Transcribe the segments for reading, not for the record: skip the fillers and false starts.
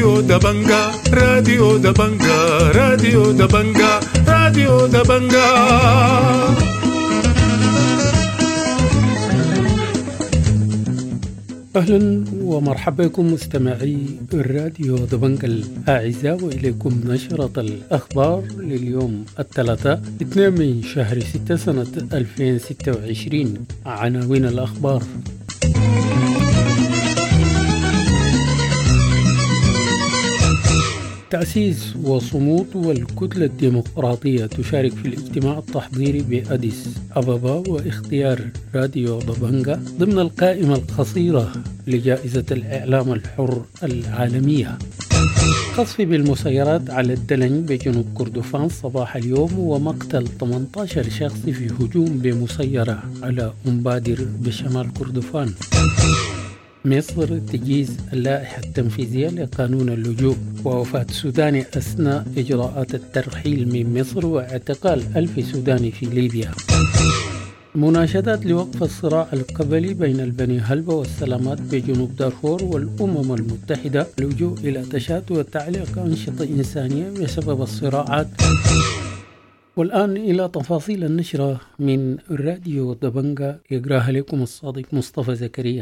راديو دبنجا راديو دبنجا راديو دبنجا راديو دبنجا. أهلا ومرحبا بكم مستمعي الراديو دبنجا الأعزاء، وإليكم نشرة الأخبار لليوم الثلاثاء 2 من شهر 6 سنة 2026. عناوين الأخبار: تأسيس وصمود والكتلة الديمقراطية تشارك في الاجتماع التحضيري بأديس أبابا، واختيار راديو دبنجا ضمن القائمة القصيرة لجائزة الإعلام الحر العالمية. قصف بالمسيرات على الدلن بجنوب كردفان صباح اليوم، ومقتل 18 شخص في هجوم بمسيرة على أمبادر بشمال كردفان. مصر تجيز اللائحة التنفيذية لقانون اللجوء، ووفاة سوداني أثناء إجراءات الترحيل من مصر، واعتقال 1000 سوداني في ليبيا. مناشدات لوقف الصراع القبلي بين البني هلبة والسلامات بجنوب دارفور، والأمم المتحدة اللجوء إلى تشات وتعليق أنشطة إنسانية بسبب الصراعات. والآن إلى تفاصيل النشرة من راديو دبنجا، يقراها لكم الصادق مصطفى زكريا.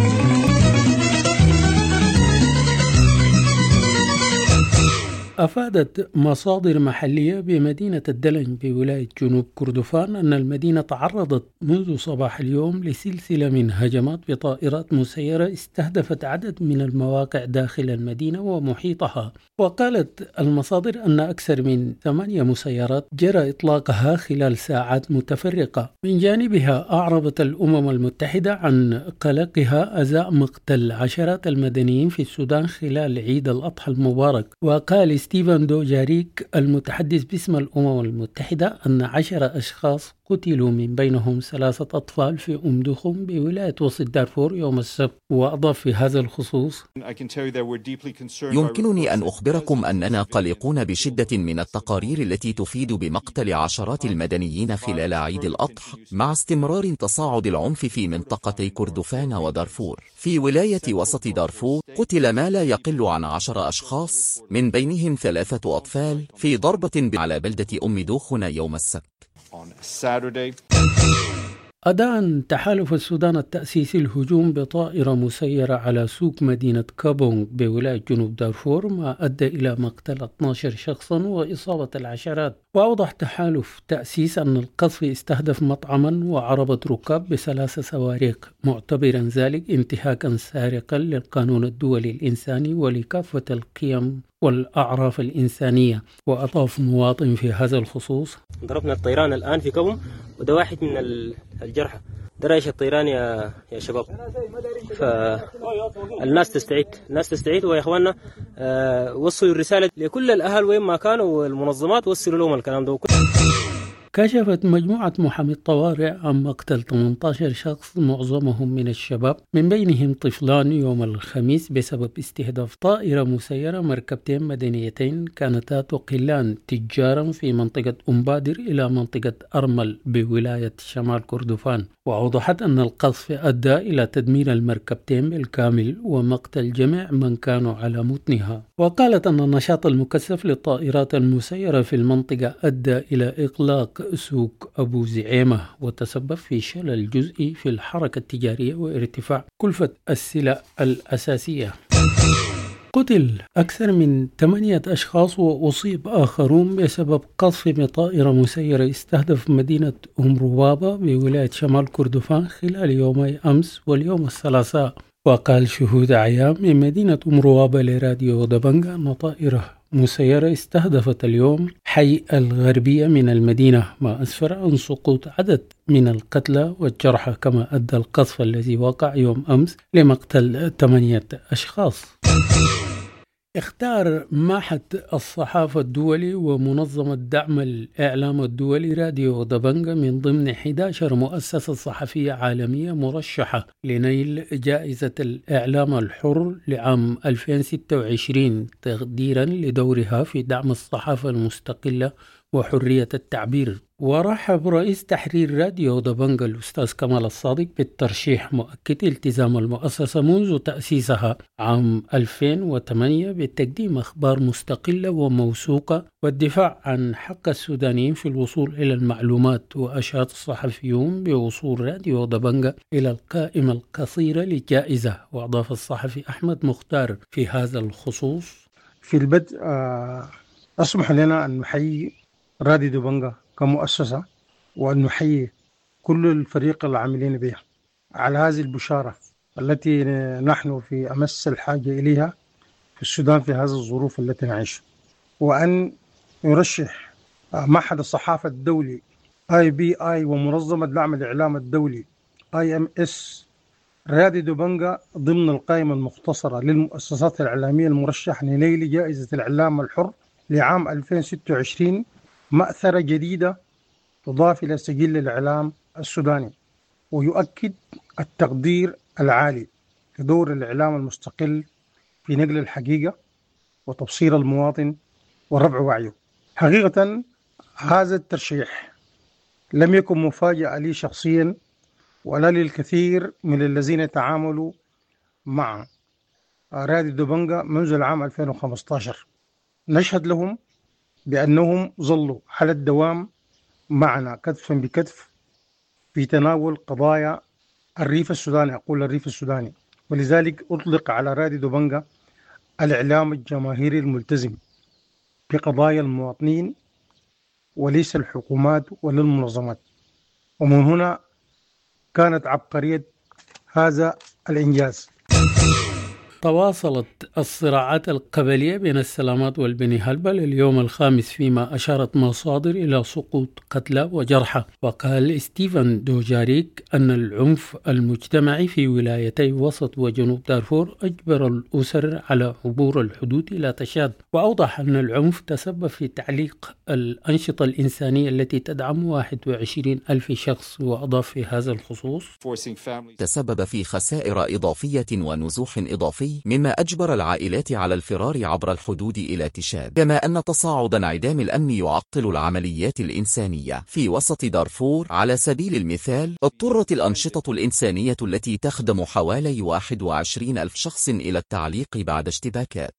أفادت مصادر محلية بمدينة الدلن بولاية جنوب كردفان أن المدينة تعرضت منذ صباح اليوم لسلسلة من هجمات بطائرات مسيرة استهدفت عدد من المواقع داخل المدينة ومحيطها. وقالت المصادر أن أكثر من 8 مسيرات جرى إطلاقها خلال ساعات متفرقة. من جانبها أعربت الأمم المتحدة عن قلقها أزاء مقتل عشرات المدنيين في السودان خلال عيد الأضحى المبارك. وقال ستيفن دوجاريك المتحدث باسم الأمم المتحدة أن 10 أشخاص قتلوا، من بينهم 3 أطفال في دخم بولاية وسط دارفور يوم السبت. وأضاف في هذا الخصوص: يمكنني أن أخبركم أننا قلقون بشدة من التقارير التي تفيد بمقتل عشرات المدنيين خلال عيد الأضحى، مع استمرار تصاعد العنف في منطقتي كردفان ودارفور. في ولاية وسط دارفور قتل ما لا يقل عن 10 أشخاص، من بينهم 3 أطفال، في ضربة على بلدة دخن يوم السبت. أدان تحالف السودان التأسيسي الهجوم بطائرة مسيرة على سوق مدينة كابونغ بولاية جنوب دارفور، ما أدى إلى مقتل 12 شخصا وإصابة العشرات. وأوضح تحالف تأسيس أن القصف استهدف مطعما وعربة ركاب ب3 صواريخ، معتبرا ذلك انتهاكا سارقا للقانون الدولي الإنساني ولكافة القيم والأعراف الإنسانية. وأضاف مواطن في هذا الخصوص: ضربنا الطيران الآن في كابونغ، وده واحد من الجرحى. ده رئيس الطيران يا شباب. فالناس تستعيد ويا إخواننا وصلوا الرسالة لكل الأهل وين ما كانوا، والمنظمات وصلوا لهم الكلام ده. كشفت مجموعة محامي الطوارئ عن مقتل 18 شخص معظمهم من الشباب، من بينهم طفلان، يوم الخميس بسبب استهداف طائرة مسيرة مركبتين مدنيتين كانتا تقلان تجارا في منطقة أمبادر إلى منطقة أرمل بولاية شمال كردفان. وأوضحت أن القصف أدى إلى تدمير المركبتين بالكامل ومقتل جميع من كانوا على متنها. وقالت أن النشاط المكثف للطائرات المسيرة في المنطقة أدى إلى إغلاق سوق أبو زعيمة، وتسبب في شلل جزئي في الحركة التجارية وارتفاع كلفة السلع الأساسية. قتل أكثر من 8 أشخاص وأصيب آخرون بسبب قصف بطائرة مسيرة استهدف مدينة روبابة بولاية شمال كردفان خلال يومي أمس واليوم الثلاثاء. وقال شهود أعيان من مدينة روبابة لراديو دبنجا أن طائرة مسيرة استهدفت اليوم حي الغربية من المدينة، ما أسفر عن سقوط عدد من القتلى والجرحى، كما أدى القصف الذي وقع يوم أمس لمقتل 8 أشخاص. اختار معهد الصحافة الدولي ومنظمة دعم الإعلام الدولي راديو دبنجا من ضمن 11 مؤسسة صحفية عالمية مرشحة لنيل جائزة الإعلام الحر لعام 2026 تقديرا لدورها في دعم الصحافة المستقلة وحرية التعبير. ورحب رئيس تحرير راديو دبنجة الأستاذ كمال الصادق بالترشيح، مؤكد التزام المؤسسة منذ تأسيسها عام 2008 بتقديم أخبار مستقلة وموثوقة والدفاع عن حق السودانيين في الوصول إلى المعلومات. وأشاد الصحفيون بوصول راديو دبنجة إلى القائمة القصيرة للجائزة. وأضاف الصحفي أحمد مختار في هذا الخصوص: في البدء أسمح لنا أن نحيي راديو دبنجة كمؤسسة، وأن نحيي كل الفريق العاملين بها على هذه البشارة التي نحن في أمس الحاجة إليها في السودان في هذه الظروف التي نعيشها. وأن يرشح معهد الصحافة الدولي IBI ومنظمة دعم الإعلام الدولي IMS راديو دبنجة ضمن القائمة المختصرة للمؤسسات الإعلامية المرشح لنيل جائزة الإعلام الحر لعام 2026 مأثرة جديدة تضاف إلى سجل الإعلام السوداني، ويؤكد التقدير العالي لدور الإعلام المستقل في نقل الحقيقة وتبصير المواطن ورفع وعيه. حقيقة هذا الترشيح لم يكن مفاجأة لي شخصيا ولا للكثير من الذين تعاملوا مع راديو دبنجة منذ العام 2015. نشهد لهم بأنهم ظلوا على الدوام معنا كتفا بكتف في تناول قضايا الريف السوداني، أقول الريف السوداني، ولذلك أطلق على راديو دبنجة الإعلام الجماهيري الملتزم بقضايا المواطنين وليس الحكومات ولا المنظمات. ومن هنا كانت عبقرية هذا الإنجاز. تواصلت الصراعات القبلية بين السلامات والبني هلبل اليوم الخامس، فيما أشارت مصادر إلى سقوط قتلى وجرحى. وقال ستيفن دوجاريك أن العنف المجتمعي في ولايتي وسط وجنوب دارفور أجبر الأسر على عبور الحدود إلى تشاد. وأوضح أن العنف تسبب في تعليق الأنشطة الإنسانية التي تدعم 21,000 شخص. وأضاف في هذا الخصوص: تسبب في خسائر إضافية ونزوح إضافي، مما أجبر العائلات على الفرار عبر الحدود إلى تشاد، كما أن تصاعد انعدام الأمن يعطل العمليات الإنسانية في وسط دارفور. على سبيل المثال، اضطرت الأنشطة الإنسانية التي تخدم حوالي 21,000 شخص إلى التعليق بعد اشتباكات.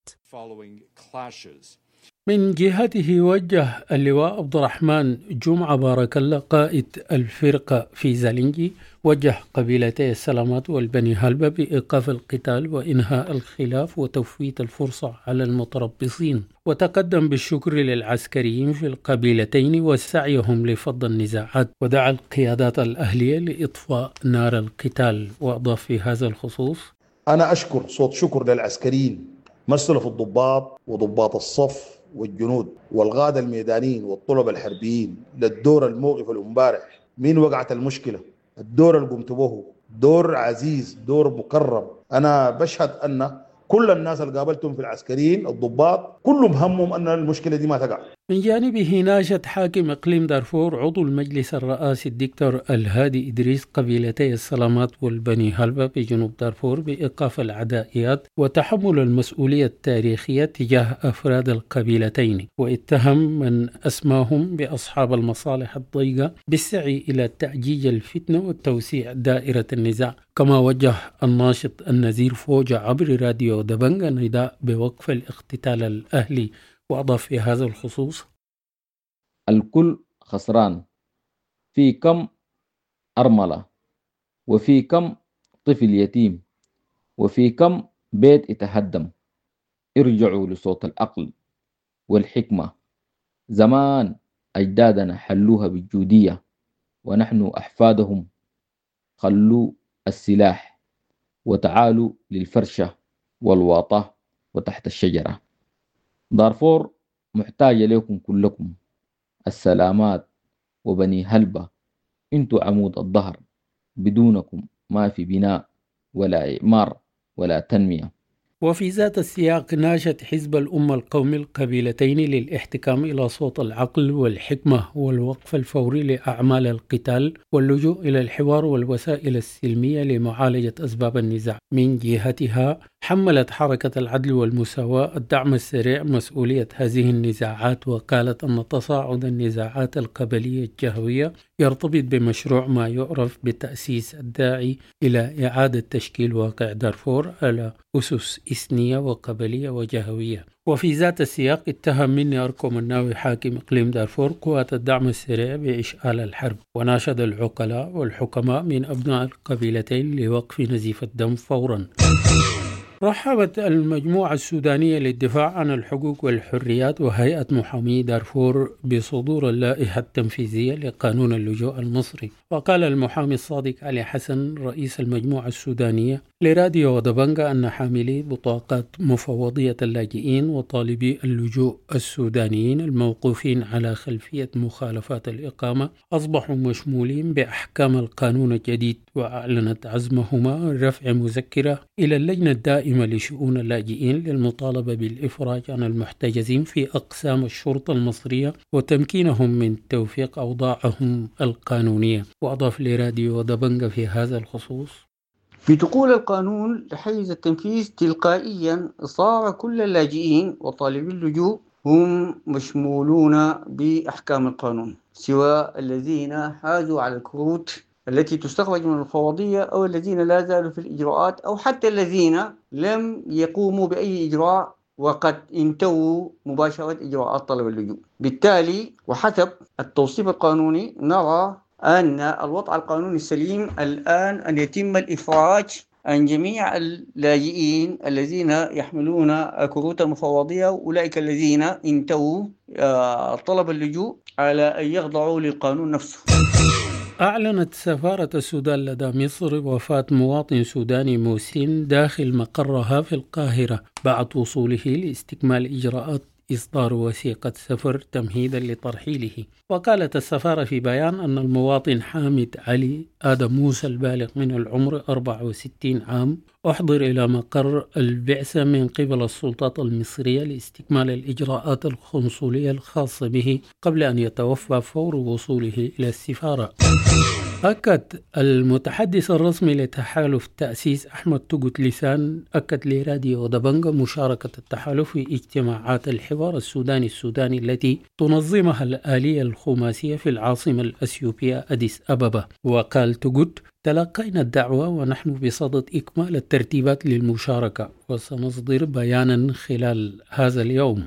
من جهته وجه اللواء عبد الرحمن جمعة بارك الله قائد الفرقة في زالنجي وجه قبيلتي السلامات والبني هلبة بإيقاف القتال وإنهاء الخلاف وتفويت الفرصة على المتربصين. وتقدم بالشكر للعسكريين في القبيلتين وسعيهم لفض النزاعات، ودعا القيادات الأهلية لإطفاء نار القتال. وأضاف في هذا الخصوص: أنا أشكر صوت شكر للعسكريين مثلوا في الضباط وضباط الصف والجنود والقادة الميدانيين والطلبة الحربيين للدور الموقف الامبارح من وقعت المشكلة. الدور اللي قمت به دور عزيز، دور مكرم. أنا بشهد أن كل الناس اللي قابلتهم في العسكريين الضباط كلهم همهم أن المشكلة دي ما تقع. من جانبه ناشد حاكم إقليم دارفور عضو المجلس الرئاسي الدكتور الهادي إدريس قبيلتي السلامات والبني هلبة بجنوب دارفور بإيقاف العدائيات وتحمل المسؤولية التاريخية تجاه أفراد القبيلتين، واتهم من أسماهم بأصحاب المصالح الضيقة بالسعي إلى تأجيج الفتنة وتوسيع دائرة النزاع. كما وجه الناشط النزير فوجة عبر راديو دبنجة نداء بوقف الاقتتال الأهلي. وأضاف في هذا الخصوص: الكل خسران، في كم أرملة، وفي كم طفل يتيم، وفي كم بيت يتهدم. ارجعوا لصوت العقل والحكمة. زمان أجدادنا حلوها بالجودية، ونحن أحفادهم خلوا السلاح وتعالوا للفرشة والواطة وتحت الشجرة. دارفور محتاجة لكم كلكم، السلامات وبني هلبة، انتوا عمود الظهر، بدونكم ما في بناء ولا إعمار ولا تنمية. وفي ذات السياق ناشد حزب الأمة القومي القبيلتين للاحتكام إلى صوت العقل والحكمة والوقف الفوري لأعمال القتال واللجوء إلى الحوار والوسائل السلمية لمعالجة أسباب النزاع. من جهتها حملت حركة العدل والمساواة الدعم السريع مسؤولية هذه النزاعات، وقالت أن تصاعد النزاعات القبلية الجهوية يرتبط بمشروع ما يعرف بالتأسيس الداعي إلى إعادة تشكيل واقع دارفور على أسس إثنية وقبلية وجهوية. وفي ذات السياق اتهم مني أركو مناوي حاكم إقليم دارفور قوات الدعم السريع بإشعال الحرب، وناشد العقلاء والحكماء من أبناء القبيلتين لوقف نزيف الدم فورا. رحبت المجموعة السودانية للدفاع عن الحقوق والحريات وهيئة محامي دارفور بصدور اللائحة التنفيذية لقانون اللجوء المصري. وقال المحامي الصادق علي حسن رئيس المجموعة السودانية لراديو ودبنجة أن حاملي بطاقات مفوضية اللاجئين وطالبي اللجوء السودانيين الموقوفين على خلفية مخالفات الإقامة أصبحوا مشمولين بأحكام القانون الجديد، وأعلنت عزمهما رفع مذكرة إلى اللجنة الدائمة لشؤون اللاجئين للمطالبة بالإفراج عن المحتجزين في أقسام الشرطة المصرية وتمكينهم من توفيق أوضاعهم القانونية. وأضاف لراديو دبنجة في هذا الخصوص: في دخول القانون لحيز التنفيذ تلقائيا صار كل اللاجئين وطالبي اللجوء هم مشمولون بأحكام القانون، سواء الذين حازوا على الكروت التي تستخرج من الفوضية أو الذين لا زالوا في الإجراءات أو حتى الذين لم يقوموا بأي إجراء وقد انتهوا مباشرة إجراءات طلب اللجوء. بالتالي وحسب التوصيف القانوني نرى أن الوضع القانوني السليم الآن أن يتم الإفراج عن جميع اللاجئين الذين يحملون كروت المفوضية، أولئك الذين انتهوا طلب اللجوء على أن يخضعوا للقانون نفسه. أعلنت سفارة السودان لدى مصر وفاة مواطن سوداني مسن داخل مقرها في القاهرة بعد وصوله لاستكمال إجراءات إصدار وثيقة سفر تمهيدا لترحيله. وقالت السفارة في بيان أن المواطن حامد علي آدم موسى البالغ من العمر 64 عام أحضر إلى مقر البعثة من قبل السلطات المصرية لاستكمال الإجراءات القنصلية الخاصة به قبل أن يتوفى فور وصوله إلى السفارة. أكد المتحدث الرسمي لتحالف تأسيس أحمد توغوت لسان لراديو دبنجة مشاركة التحالف في اجتماعات الحوار السوداني التي تنظمها الآلية الخماسية في العاصمة الأثيوبية أديس أبابا. وقال توغوت: تلقينا الدعوة ونحن بصدد إكمال الترتيبات للمشاركة وسنصدر بيانا خلال هذا اليوم.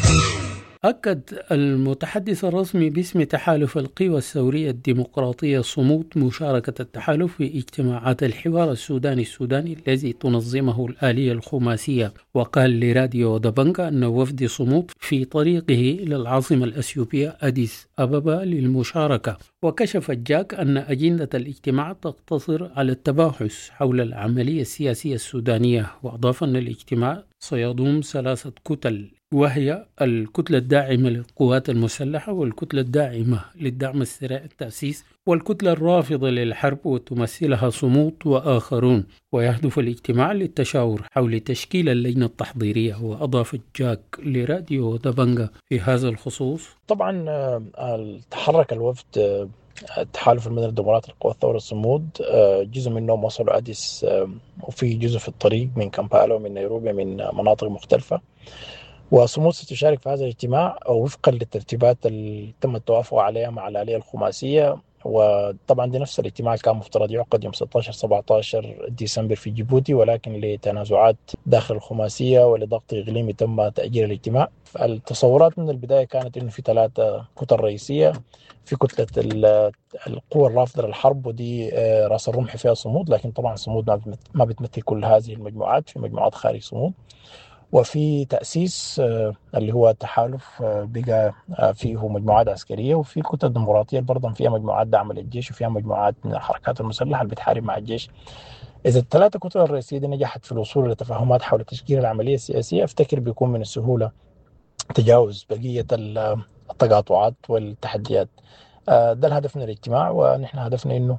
أكد المتحدث الرسمي باسم تحالف القوى الثورية الديمقراطية صمود مشاركة التحالف في اجتماعات الحوار السوداني الذي تنظمه الآلية الخماسية. وقال لراديو دبنجة أن وفد صمود في طريقه إلى العاصمة الأثيوبية أديس أبابا للمشاركة. وكشف الجاك أن أجندة الاجتماع تقتصر على التباحث حول العملية السياسية السودانية. وأضاف أن الاجتماع سيضم 3 كتل، وهي الكتلة الداعمة للقوات المسلحة والكتلة الداعمة للدعم السريع التأسيس والكتلة الرافضة للحرب وتمثلها صمود وآخرون. ويهدف الاجتماع للتشاور حول تشكيل اللجنة التحضيرية. وأضاف الجاك لراديو دبنجة في هذا الخصوص: طبعا تحرك الوفد التحالف المدني الديمقراطي للقوى الثورة الصمود، جزء منهم وصلوا أديس وفي جزء في الطريق من كامبالا ومن نيروبي من مناطق مختلفة. وصمود ستشارك في هذا الاجتماع وفقا للترتيبات اللي تم التوافق عليها مع الآلية الخماسية. وطبعا دي نفس الاجتماع كان مفترض يعقد يوم 16-17 ديسمبر في جيبوتي، ولكن لتنازعات داخل الخماسية ولضغط إقليمي تم تأجيل الاجتماع. التصورات من البداية كانت إنه في 3 كتل رئيسية. في كتلة القوى الرافضة للحرب ودي رأس الرمح فيها صمود، لكن طبعا صمود ما بتمثل كل هذه المجموعات، في مجموعات خارج صمود. وفي تأسيس اللي هو التحالف بقى فيه مجموعات عسكرية، وفي كتل ديمقراطية برضه فيها مجموعات دعم للجيش وفيها مجموعات من الحركات المسلحة اللي بتحارب مع الجيش. إذا ال3 كتل الرئيسية دي نجحت في الوصول لتفاهمات حول تشكيل العملية السياسية، أفتكر بيكون من السهولة تجاوز بقية التقاطعات والتحديات. ده الهدف من الاجتماع، ونحن هدفنا إنه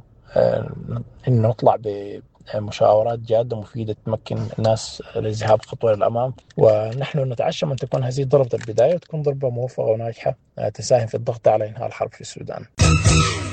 نطلع بمشاورات جادة مفيدة تمكن الناس للذهاب خطوة للأمام. ونحن نتعشم أن تكون هذه ضربة البداية وتكون ضربة موفقة وناجحة تساهم في الضغط على إنهاء الحرب في السودان.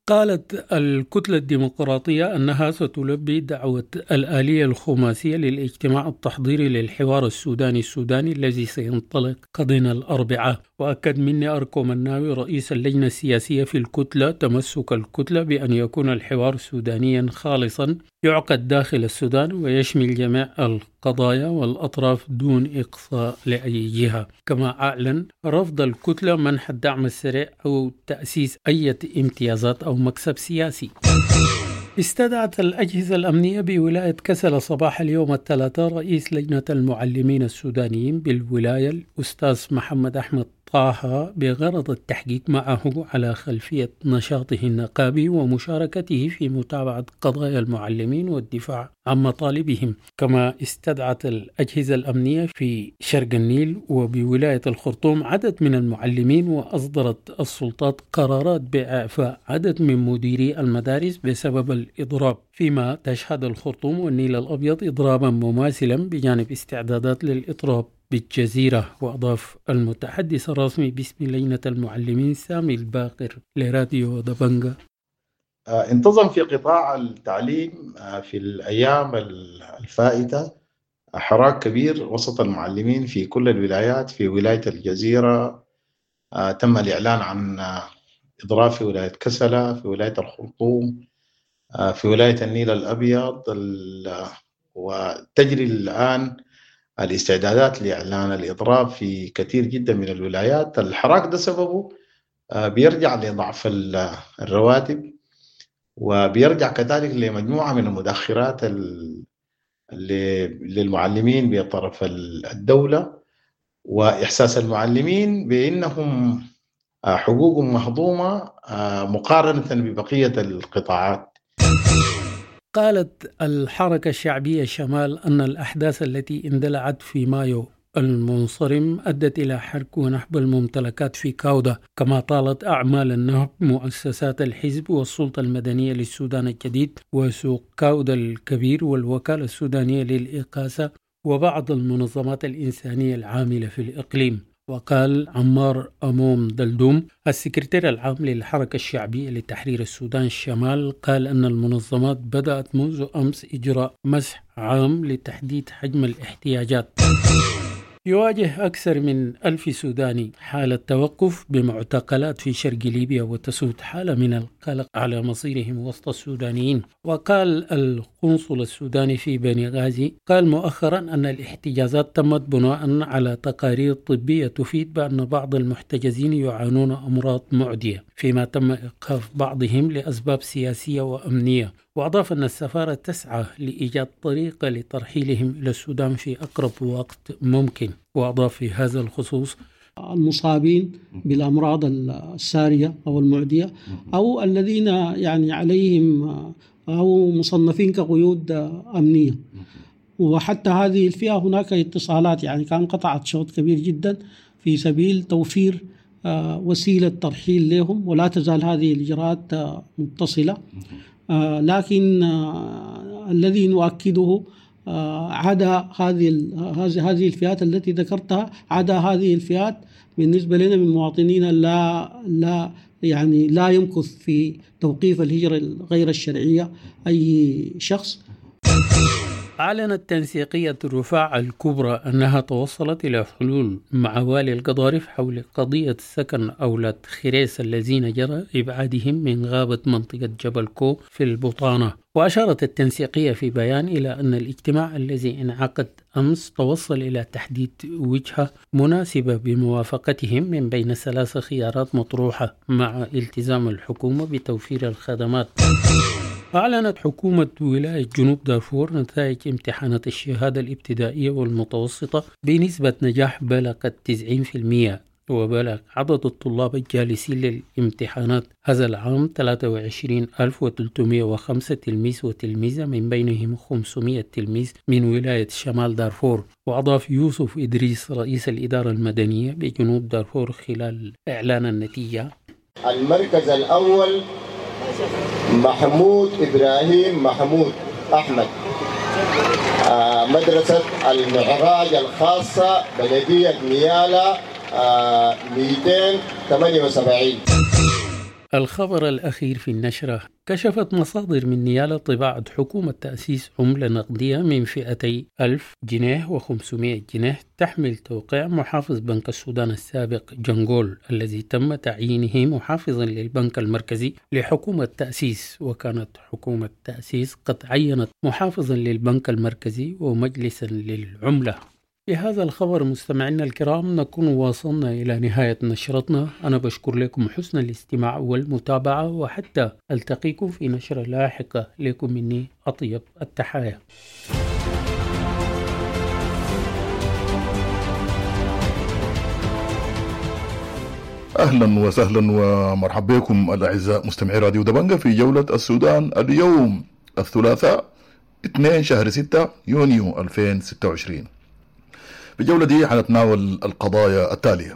قالت الكتلة الديمقراطية أنها ستلبي دعوة الآلية الخماسية للاجتماع التحضيري للحوار السوداني الذي سينطلق غدا الأربعاء. وأكد مني أركو مناوي رئيس اللجنة السياسية في الكتلة تمسك الكتلة بأن يكون الحوار سودانيا خالصا يعقد داخل السودان ويشمل جميع القضايا والأطراف دون إقصاء لأي جهة. كما أعلن رفض الكتلة منح الدعم السريع أو تأسيس أي امتيازات أو مكسب سياسي. استدعت الأجهزة الأمنية بولاية كسلا صباح اليوم الثلاثاء رئيس لجنة المعلمين السودانيين بالولاية الأستاذ محمد أحمد طه بغرض التحقيق معه على خلفية نشاطه النقابي ومشاركته في متابعة قضايا المعلمين والدفاع عن مطالبهم. كما استدعت الأجهزة الأمنية في شرق النيل وبولاية الخرطوم عدد من المعلمين، وأصدرت السلطات قرارات بإعفاء عدد من مديري المدارس بسبب الإضراب، فيما تشهد الخرطوم والنيل الأبيض إضرابا مماثلا بجانب استعدادات للإضراب بالجزيرة. وأضاف المتحدث الرسمي باسم لجنة المعلمين سامي الباقر لراديو دبنجا: انتظم في قطاع التعليم في الأيام الفائتة حراك كبير وسط المعلمين في كل الولايات. في ولاية الجزيرة تم الإعلان عن إضراب في ولاية كسلا، في ولاية الخرطوم، في ولاية النيل الأبيض، وتجري الآن الاستعدادات لإعلان الإضراب في كثير جدا من الولايات. الحراك ده سببه بيرجع لضعف الرواتب، وبيرجع كذلك لمجموعة من المدخرات للمعلمين بطرف الدولة، وإحساس المعلمين بأنهم حقوقهم مهضومة مقارنة ببقية القطاعات. قالت الحركة الشعبية شمال أن الأحداث التي اندلعت في مايو المنصرم أدت إلى حرق ونهب الممتلكات في كاودا. كما طالت أعمال النهب مؤسسات الحزب والسلطة المدنية للسودان الجديد وسوق كاودا الكبير والوكالة السودانية للإقاسة وبعض المنظمات الإنسانية العاملة في الإقليم. وقال عمار أموم دلدوم السكرتير العام للحركة الشعبية لتحرير السودان الشمال قال أن المنظمات بدأت منذ أمس إجراء مسح عام لتحديد حجم الاحتياجات. يواجه أكثر من 1000 سوداني حالة توقف بمعتقلات في شرق ليبيا، وتسود حالة من القلق على مصيرهم وسط السودانيين. وقال القنصل السوداني في بني غازي قال مؤخرا أن الاحتجازات تمت بناء على تقارير طبية تفيد بأن بعض المحتجزين يعانون أمراض معدية، فيما تم إيقاف بعضهم لأسباب سياسية وأمنية. وأضاف أن السفارة تسعى لإيجاد طريقة لترحيلهم إلى السودان في أقرب وقت ممكن. وأضاف في هذا الخصوص المصابين بالأمراض السارية أو المعدية أو الذين يعني عليهم أو مصنفين كقيود أمنية، وحتى هذه الفئة هناك اتصالات يعني كان قطعت شوط كبير جدا في سبيل توفير وسيلة ترحيل لهم، ولا تزال هذه الإجراءات متصلة. لكن الذي نؤكده عدا هذه الفئات التي ذكرتها، عدا هذه الفئات بالنسبة لنا من مواطنين لا يمكث في توقيف الهجرة غير الشرعية أي شخص. أعلنت تنسيقية الرفاع الكبرى أنها توصلت إلى حلول مع والي القضارف حول قضية سكن أولاد خريس الذين جرى إبعادهم من غابة منطقة جبل كو في البطانة. وأشارت التنسيقية في بيان إلى أن الاجتماع الذي انعقد أمس توصل إلى تحديد وجهة مناسبة بموافقتهم من بين 3 خيارات مطروحة مع التزام الحكومة بتوفير الخدمات. أعلنت حكومة ولاية جنوب دارفور نتائج امتحانات الشهادة الابتدائية والمتوسطة بنسبة نجاح بلغت 90%، وبلغ عدد الطلاب الجالسين للامتحانات هذا العام 23,305 تلميذ وتلميذة، من بينهم 500 تلميذ من ولاية شمال دارفور. وأضاف يوسف إدريس رئيس الإدارة المدنية بجنوب دارفور خلال إعلان النتيجة: المركز الأول محمود إبراهيم محمود أحمد، مدرسة المعراج الخاصة بلدية نيالا 278. الخبر الأخير في النشرة: كشفت مصادر من نيال طباعة حكومة تأسيس عملة نقدية من فئتي 1000 جنيه و500 جنيه تحمل توقيع محافظ بنك السودان السابق جنغول الذي تم تعيينه محافظا للبنك المركزي لحكومة تأسيس، وكانت حكومة تأسيس قد عينت محافظا للبنك المركزي ومجلسا للعملة. بهذا الخبر مستمعينا الكرام نكون واصلنا إلى نهاية نشرتنا. أنا بشكر لكم حسن الاستماع والمتابعة، وحتى ألتقيكم في نشرة لاحقة. لكم مني أطيب التحايا. أهلا وسهلا ومرحبا بكم الأعزاء مستمعي راديو دبنجة في جولة السودان اليوم الثلاثاء 2 شهر 6 يونيو 2026. في الجولة دي حنتناول القضايا التالية: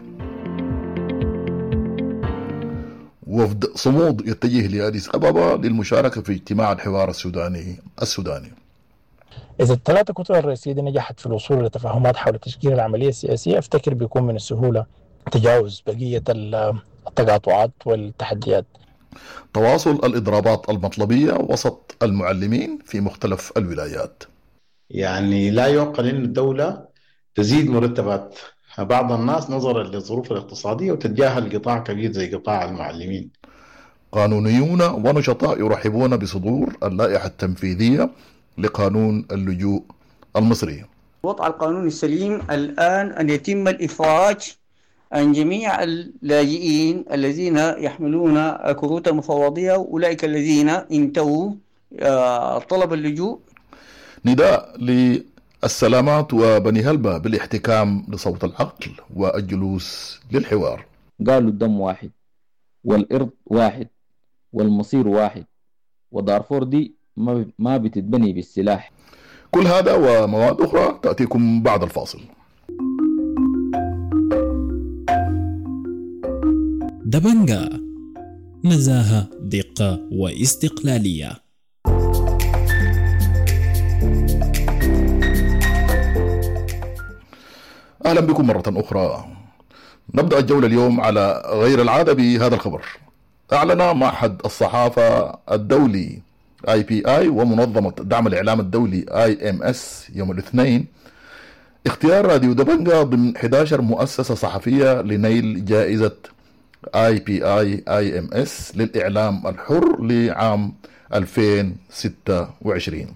وفد صمود يتجه لأديس أبابا للمشاركة في اجتماع الحوار السوداني. إذا الثلاثة كتل الرئيسية دي نجحت في الوصول لتفاهمات حول تشكيل العملية السياسية، أفتكر بيكون من السهولة تجاوز بقية التقاطعات والتحديات. تواصل الإضرابات المطلبية وسط المعلمين في مختلف الولايات. يعني لا يعقل أن الدولة تزيد مرتبات بعض الناس نظرا للظروف الاقتصادية وتتجاهل قطاع كبير زي قطاع المعلمين. قانونيون ونشطاء يرحبون بصدور اللائحة التنفيذية لقانون اللجوء المصري. وضع القانون السليم الآن أن يتم الإفراج عن جميع اللاجئين الذين يحملون كروت مفوضية، أولئك الذين انتهوا طلب اللجوء. نداء للسلامات وبني هلبة بالاحتكام لصوت العقل والجلوس للحوار. قالوا الدم واحد والإرض واحد والمصير واحد، ودارفور دي ما بتتبني بالسلاح. كل هذا ومواد أخرى تأتيكم بعد الفاصل. دبنجة، نزاهة، دقة واستقلالية. أهلا بكم مرة أخرى. نبدأ الجولة اليوم على غير العادة بهذا الخبر. أعلن معهد الصحافة الدولي IPI ومنظمة دعم الإعلام الدولي IMS يوم الاثنين اختيار راديو دبنجة ضمن 11 مؤسسة صحفية لنيل جائزة IPI IMS للإعلام الحر لعام 2026.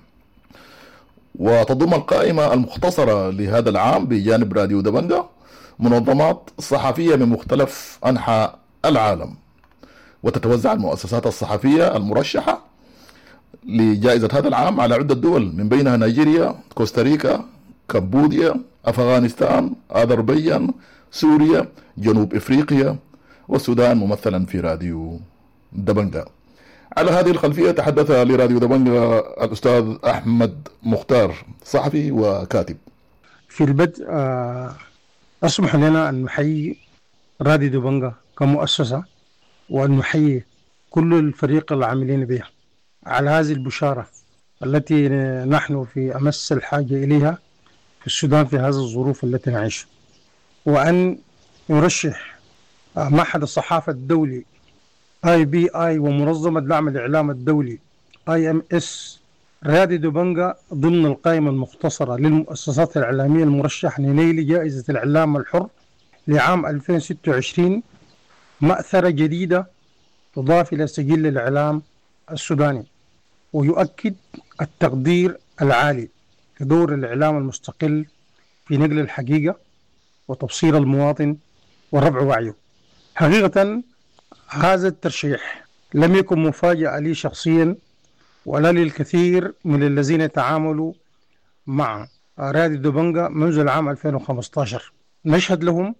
وتضم القائمة المختصرة لهذا العام بجانب راديو دبنجة منظمات صحفية من مختلف أنحاء العالم، وتتوزع المؤسسات الصحفية المرشحة لجائزة هذا العام على عدة دول من بينها نيجيريا، كوستاريكا، كمبوديا، أفغانستان، أذربيجان، سوريا، جنوب إفريقيا، والسودان ممثلا في راديو دبنجة. على هذه الخلفية تحدث لراديو دبنجة الأستاذ أحمد مختار، صحفي وكاتب. في البدء أسمح لنا أن نحيي راديو دبنجة كمؤسسة، وأن نحيي كل الفريق العاملين بها على هذه البشارة التي نحن في أمس الحاجة إليها في السودان في هذه الظروف التي نعيشها، وأن نرشح معهد الصحافة الدولي IPI ومنظمة دعم الإعلام الدولي IMS راديو دبنجة ضمن القائمة المختصرة للمؤسسات الإعلامية المرشحة لنيل جائزة الإعلام الحر لعام 2026، مأثرة جديدة تضاف إلى سجل الإعلام السوداني، ويؤكد التقدير العالي لدور الإعلام المستقل في نقل الحقيقة وتبصير المواطن ورفع وعيه. حقيقة هذا الترشيح لم يكن مفاجأة لي شخصيا ولا للكثير من الذين تعاملوا مع راديو دبنجة منذ العام 2015. نشهد لهم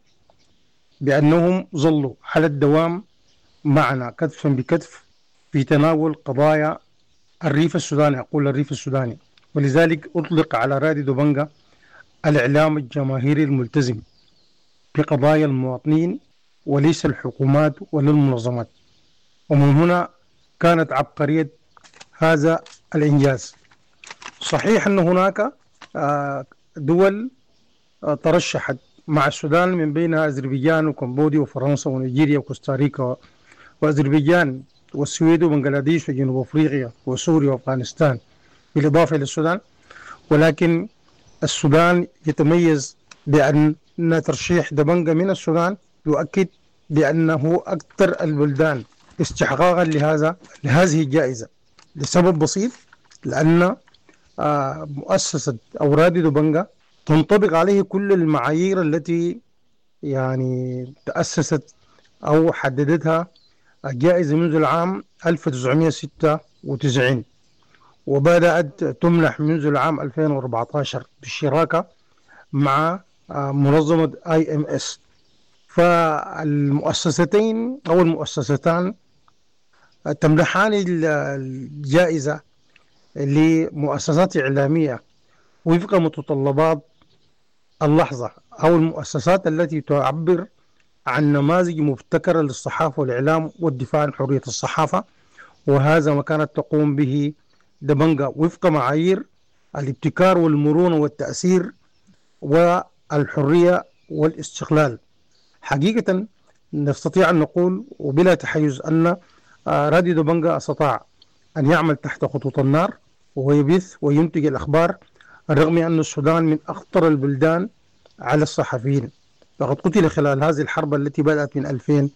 بأنهم ظلوا على الدوام معنا كتفا بكتف في تناول قضايا الريف السوداني، أقول الريف السوداني، ولذلك أطلق على راديو دبنجة الإعلام الجماهيري الملتزم بقضايا المواطنين وليس الحكومات ولا المنظمات. ومن هنا كانت عبقرية هذا الإنجاز. صحيح أن هناك دول ترشحت مع السودان من بينها أذربيجان وكمبوديا وفرنسا ونيجيريا وكوستاريكا وأذربيجان والسويد وبنغلاديش وجنوب أفريقيا وسوريا وأفغانستان بالإضافة إلى السودان. ولكن السودان يتميز بأن ترشيح دبنجة من السودان يؤكد بأنه أكثر البلدان استحقاقا لهذه الجائزة، لسبب بسيط، لأن مؤسسة أو راديو دبنجة تنطبق عليه كل المعايير التي يعني تأسست أو حددتها الجائزة منذ العام 1996، وبدأت تمنح منذ العام 2014 بالشراكة مع منظمة IMS. فالمؤسستين أو المؤسستان تمنحان الجائزة لمؤسسات إعلامية وفق متطلبات اللحظة أو المؤسسات التي تعبر عن نماذج مبتكرة للصحافة والإعلام والدفاع عن حرية الصحافة، وهذا ما كانت تقوم به دبنجة وفق معايير الابتكار والمرونة والتأثير والحرية والاستقلال. حقيقة نستطيع أن نقول وبلا تحيز أن راديو دبنجة استطاع أن يعمل تحت خطوط النار ويبث وينتج الأخبار، رغم أن السودان من أخطر البلدان على الصحفيين. فقد قتل خلال هذه الحرب التي بدأت من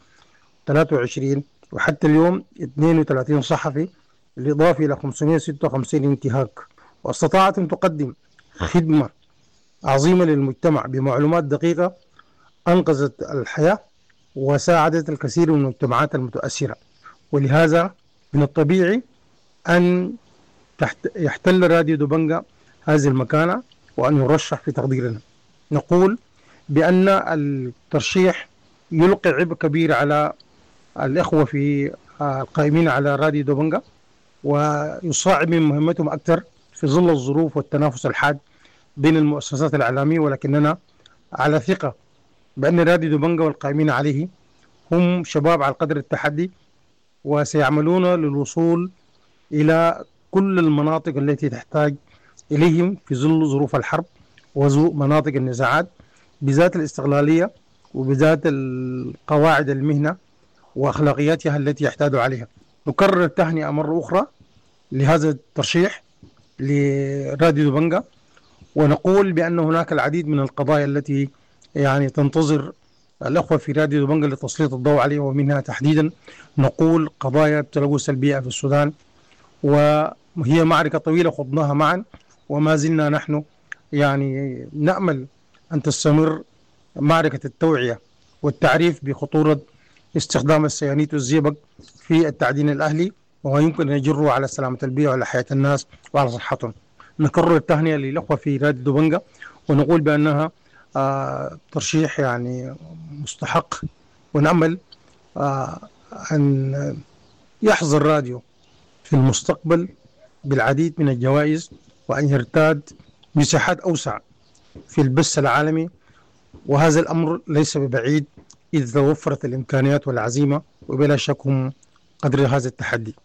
2023 وحتى اليوم 32 صحفي، بالإضافة إلى 556 انتهاك. واستطاعت أن تقدم خدمة عظيمة للمجتمع بمعلومات دقيقة أنقذت الحياة وساعدت الكثير من المجتمعات المتأثرة. ولهذا من الطبيعي أن يحتل راديو دبنجة هذه المكانة وأن يرشح في تقديرنا. نقول بأن الترشيح يلقي عبء كبير على الإخوة في القائمين على راديو دبنجة، ويصعب من مهمتهم أكثر في ظل الظروف والتنافس الحاد بين المؤسسات الإعلامية. ولكننا على ثقة بأن راديو دبنجة والقائمين عليه هم شباب على قدر التحدي، وسيعملون للوصول إلى كل المناطق التي تحتاج إليهم في ظل ظروف الحرب ومناطق النزاعات، بذات الاستقلالية وبذات القواعد المهنة وأخلاقياتها التي يحتاج عليها. نكرر التهنئة مرة أخرى لهذا الترشيح لراديو دبنجة، ونقول بأن هناك العديد من القضايا التي يعني تنتظر الأخوة في راديو دبنجة لتسليط الضوء عليها، ومنها تحديدا نقول قضايا التلوث البيئي في السودان، وهي معركة طويلة خضناها معا، وما زلنا نحن يعني نأمل أن تستمر معركة التوعية والتعريف بخطورة استخدام السيانيت والزئبق في التعدين الأهلي، وهو يمكن أن يجره على سلامة البيئة وعلى حياة الناس وعلى صحتهم. نكرر التهنئة للأخوة في راديو دبنجة، ونقول بأنها ترشيح يعني مستحق، ونأمل أن يحظى الراديو في المستقبل بالعديد من الجوائز، وأن يرتاد مساحات أوسع في البث العالمي، وهذا الأمر ليس ببعيد إذا توفرت الإمكانيات والعزيمة، وبلا شك هم قدر هذا التحدي.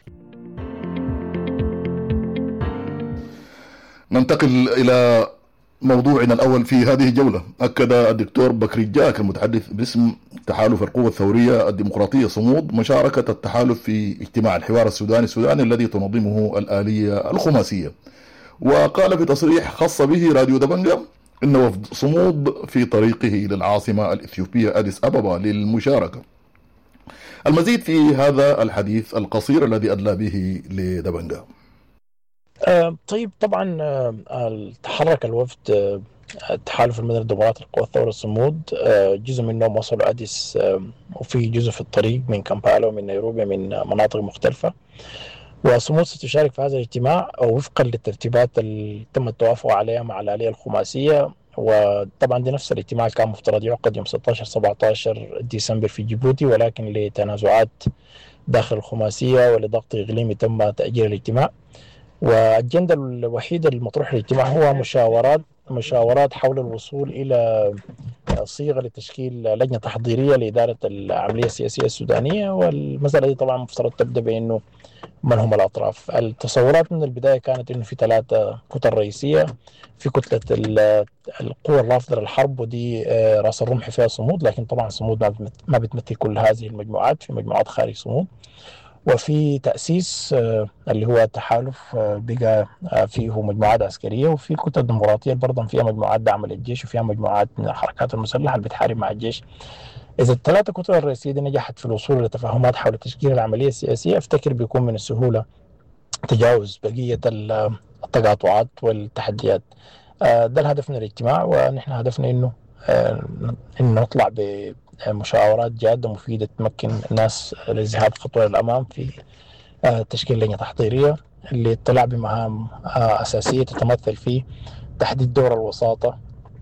ننتقل إلى موضوعنا الأول في هذه الجولة. أكد الدكتور بكري جاك المتحدث باسم تحالف القوى الثورية الديمقراطية صمود مشاركة التحالف في اجتماع الحوار السوداني الذي تنظمه الآلية الخماسية. وقال في تصريح خاص به راديو دبنجة إن وفد صمود في طريقه للعاصمة الإثيوبية أديس أبابا للمشاركة. المزيد في هذا الحديث القصير الذي أدلى به لدبنجة. طيب، طبعا تحرك الوفد التحالف المدني الديمقراطي للقوى الثورة الصمود، جزء منهم وصلوا أديس، وفي جزء في الطريق من كامبالا ومن نيروبي من مناطق مختلفة. وصمود ستشارك في هذا الاجتماع وفقا للترتيبات اللي تم التوافق عليها مع الآلية الخماسية. وطبعا دي نفس الاجتماع كان مفترض يعقد يوم 16-17 ديسمبر في جيبوتي، ولكن لتنازعات داخل الخماسية ولضغط إقليمي تم تأجيل الاجتماع. والأجندة الوحيدة المطروحة للاجتماع هو مشاورات حول الوصول إلى صيغة لتشكيل لجنة تحضيرية لإدارة العملية السياسية السودانية. والمسألة دي طبعا مفترض تبدأ بأنه من هم الأطراف. التصورات من البداية كانت أنه في 3 كتل رئيسية. في كتلة القوى الرافضة للحرب، ودي رأس الرمح فيها صمود، لكن طبعا صمود ما بتمثل كل هذه المجموعات، في مجموعات خارج صمود. وفي تأسيس اللي هو التحالف بقى فيه مجموعات عسكرية، وفي الكتل الديمقراطية برضه فيها مجموعات دعم للجيش، وفيها مجموعات من الحركات المسلحة اللي بتحارب مع الجيش. إذا ال3 كتل الرئيسية دي نجحت في الوصول لتفاهمات حول تشكيل العملية السياسية، أفتكر بيكون من السهولة تجاوز بقية التقاطعات والتحديات. ده الهدف من الاجتماع، ونحن هدفنا إنه نطلع بمشاورات جادة مفيدة تمكن الناس للذهاب خطوة للأمام في تشكيل لجنة تحضيرية اللي تلعب بمهام أساسية تتمثل في تحديد دور الوساطة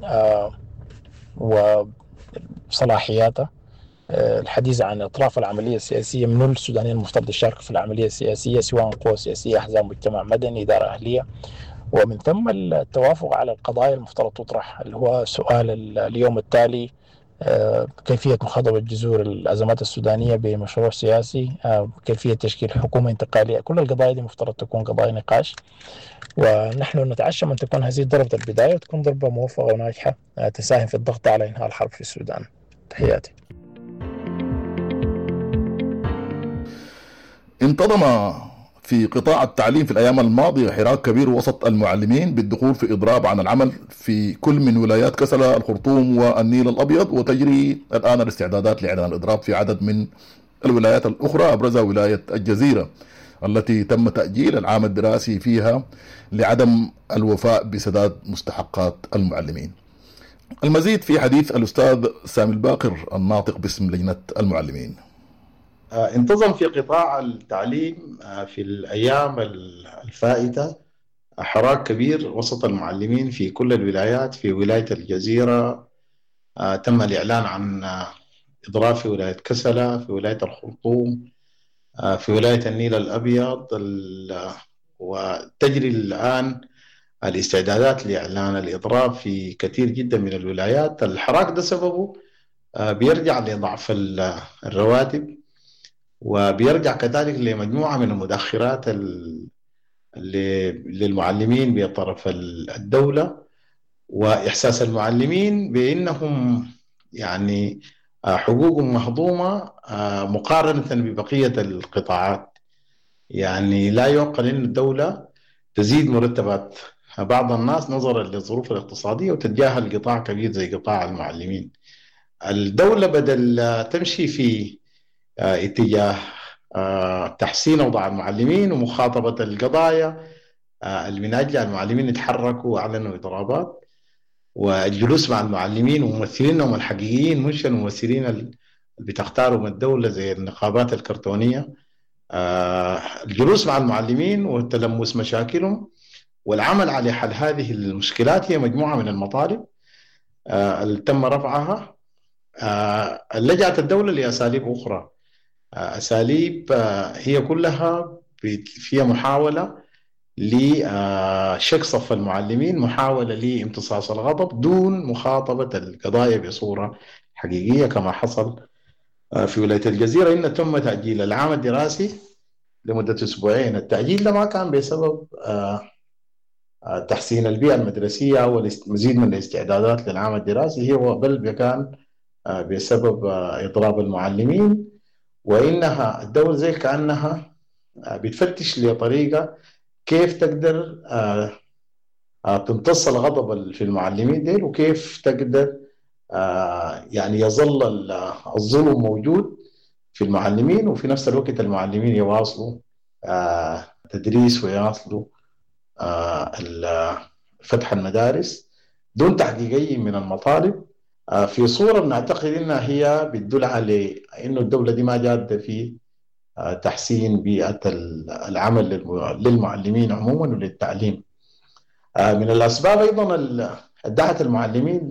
وصلاحياتها، الحديث عن إطراف العملية السياسية، من السودانيين المفترض يشاركوا في العملية السياسية سواء قوى سياسية، أحزاب، مجتمع مدني، إدارة أهلية، ومن ثم التوافق على القضايا المفترض تطرح، اللي هو سؤال اليوم التالي كيفية مخاضبة جذور الأزمات السودانية بمشروع سياسي، كيفية تشكيل حكومة انتقالية. كل القضايا دي مفترض تكون قضايا نقاش، ونحن نتعشم أن تكون هذه ضربة البداية وتكون ضربة موفقة وناجحة تساهم في الضغط على إنهاء الحرب في السودان. تحياتي. انتظم في قطاع التعليم في الأيام الماضية حراك كبير وسط المعلمين بالدخول في إضراب عن العمل في كل من ولايات كسلا، الخرطوم والنيل الأبيض، وتجري الآن الاستعدادات لإعلان الإضراب في عدد من الولايات الأخرى، أبرزها ولاية الجزيرة التي تم تأجيل العام الدراسي فيها لعدم الوفاء بسداد مستحقات المعلمين. المزيد في حديث الأستاذ سامي الباقر الناطق باسم لجنة المعلمين. انتظم في قطاع التعليم في الأيام الفائتة حراك كبير وسط المعلمين في كل الولايات. في ولاية الجزيرة تم الإعلان عن إضراب في ولاية كسلا، في ولاية الخرطوم، في ولاية النيل الأبيض، وتجري الآن الاستعدادات لإعلان الإضراب في كثير جدا من الولايات. الحراك ده سببه بيرجع لضعف الرواتب، وبيرجع كذلك لمجموعة من المدخرات للمعلمين بطرف الدولة، وإحساس المعلمين بأنهم يعني حقوقهم مهضومة مقارنة ببقية القطاعات. يعني لا يعقل أن الدولة تزيد مرتبات بعض الناس نظرا للظروف الاقتصادية وتتجاهل قطاع كبير زي قطاع المعلمين. الدولة بدل تمشي في اتجاه تحسين أوضاع المعلمين ومخاطبة القضايا اللي من أجل المعلمين يتحركوا وأعلنوا إضرابات، والجلوس مع المعلمين وممثلينهم الحقيقيين مش الممثلين اللي بتختارهم الدولة زي النقابات الكرتونية. الجلوس مع المعلمين وتلمس مشاكلهم والعمل على حل هذه المشكلات هي مجموعة من المطالب اللي تم رفعها. لجأت الدولة لأساليب أخرى، أساليب هي كلها فيها محاولة لشق صف المعلمين، محاولة لامتصاص الغضب دون مخاطبة القضايا بصورة حقيقية كما حصل في ولاية الجزيرة. إن تم تأجيل العام الدراسي لمدة أسبوعين. التأجيل ده ما كان بسبب تحسين البيئة المدرسية أو مزيد من الاستعدادات للعام الدراسي، هو بل كان بسبب إضراب المعلمين، وإنها الدولة زي كأنها بتفتش لطريقة كيف تقدر تمتص الغضب في المعلمين ديل، وكيف تقدر يعني يظل الظلم موجود في المعلمين، وفي نفس الوقت المعلمين يواصلوا تدريس ويواصلوا فتح المدارس دون تحقيق أي من المطالب في صورة بنعتقد إنها هي بتدل على إنه الدولة دي ما جادة في تحسين بيئة العمل للمعلمين عموما وللتعليم. من الأسباب أيضا دعت المعلمين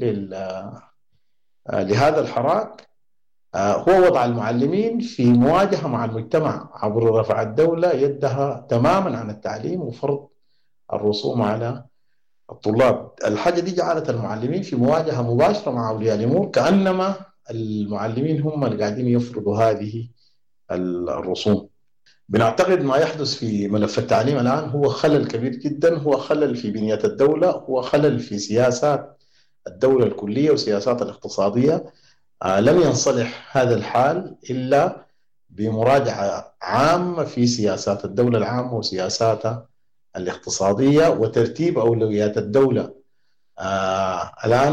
لهذا الحراك هو وضع المعلمين في مواجهة مع المجتمع عبر رفع الدولة يدها تماما عن التعليم وفرض الرسوم على الطلاب. الحاجة دي جعلت المعلمين في مواجهة مباشرة مع أولياء الأمور، كأنما المعلمين هم اللي قاعدين يفرضوا هذه الرسوم. بنعتقد ما يحدث في ملف التعليم الآن هو خلل كبير جدا، هو خلل في بنية الدولة، هو خلل في سياسات الدولة الكلية وسياسات الاقتصادية. لم ينصلح هذا الحال إلا بمراجعة عامة في سياسات الدولة العامة وسياساتها الاقتصادية وترتيب أولويات الدولة. الآن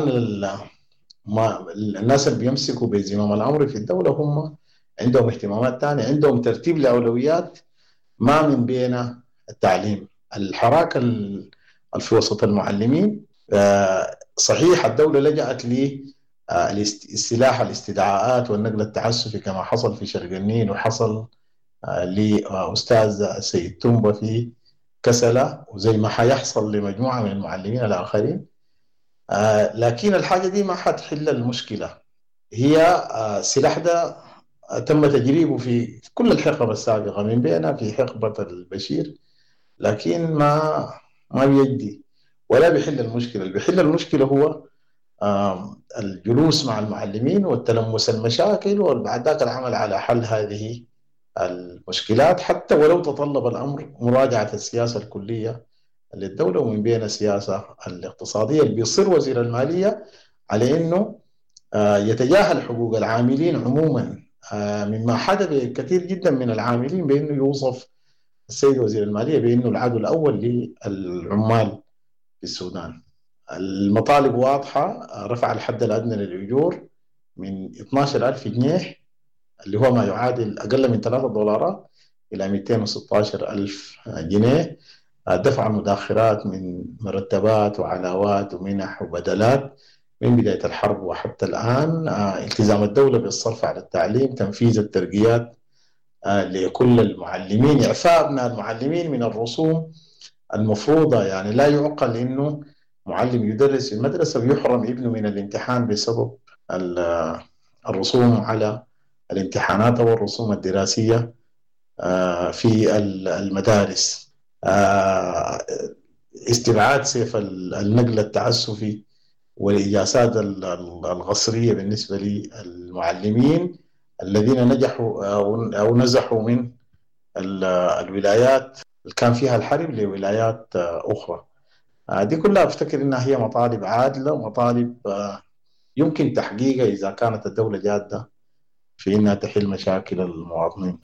الناس اللي بيمسكوا بزمام الأمر في الدولة هم عندهم اهتمامات تانية، عندهم ترتيب لأولويات ما من بين التعليم. الحراك في وسط المعلمين، صحيح الدولة لجأت لاستلاح الاستدعاءات والنقل التعسفي كما حصل في شرق النيل وحصل لأستاذ سيد تنبة في كسلة، وزي ما حيحصل لمجموعة من المعلمين الآخرين. لكن الحاجة دي ما حتحل المشكلة. هي سلاح ده تم تجريبه في كل الحقب السابقة من بينها في حقبة البشير، لكن ما بيجدي ولا بيحل المشكلة. اللي بيحل المشكلة هو الجلوس مع المعلمين والتلمس المشاكل، وبعد ذلك العمل على حل هذه المشكلات، حتى ولو تطلب الأمر مراجعة السياسة الكلية للدولة ومن بين السياسة الاقتصادية. اللي بيصر وزير المالية على أنه يتجاهل حقوق العاملين عموما، مما حدث كثير جدا من العاملين بأنه يوصف السيد وزير المالية بأنه العدو الأول للعمال في السودان. المطالب واضحة، رفع الحد الأدنى للأجور من 12,000 جنيه اللي هو ما يعادل أقل من $3 إلى 216,000 جنيه، دفع مداخرات من مرتبات وعلاوات ومنح وبدلات من بداية الحرب وحتى الآن، التزام الدولة بالصرف على التعليم، تنفيذ الترقيات لكل المعلمين، إعفاء أبناء المعلمين من الرسوم المفروضة. يعني لا يعقل إنه معلم يدرس في المدرسة ويحرم ابنه من الامتحان بسبب الرسوم على الامتحانات أو الرسوم الدراسية في المدارس. استبعاد سيف النقل التعسفي والإجازات الغصرية بالنسبة للمعلمين الذين نجحوا أو نزحوا من الولايات اللي كان فيها الحرب لولايات أخرى. دي كلها أفتكر إنها هي مطالب عادلة ومطالب يمكن تحقيقها إذا كانت الدولة جادة في إنها تحل مشاكل المواطنين.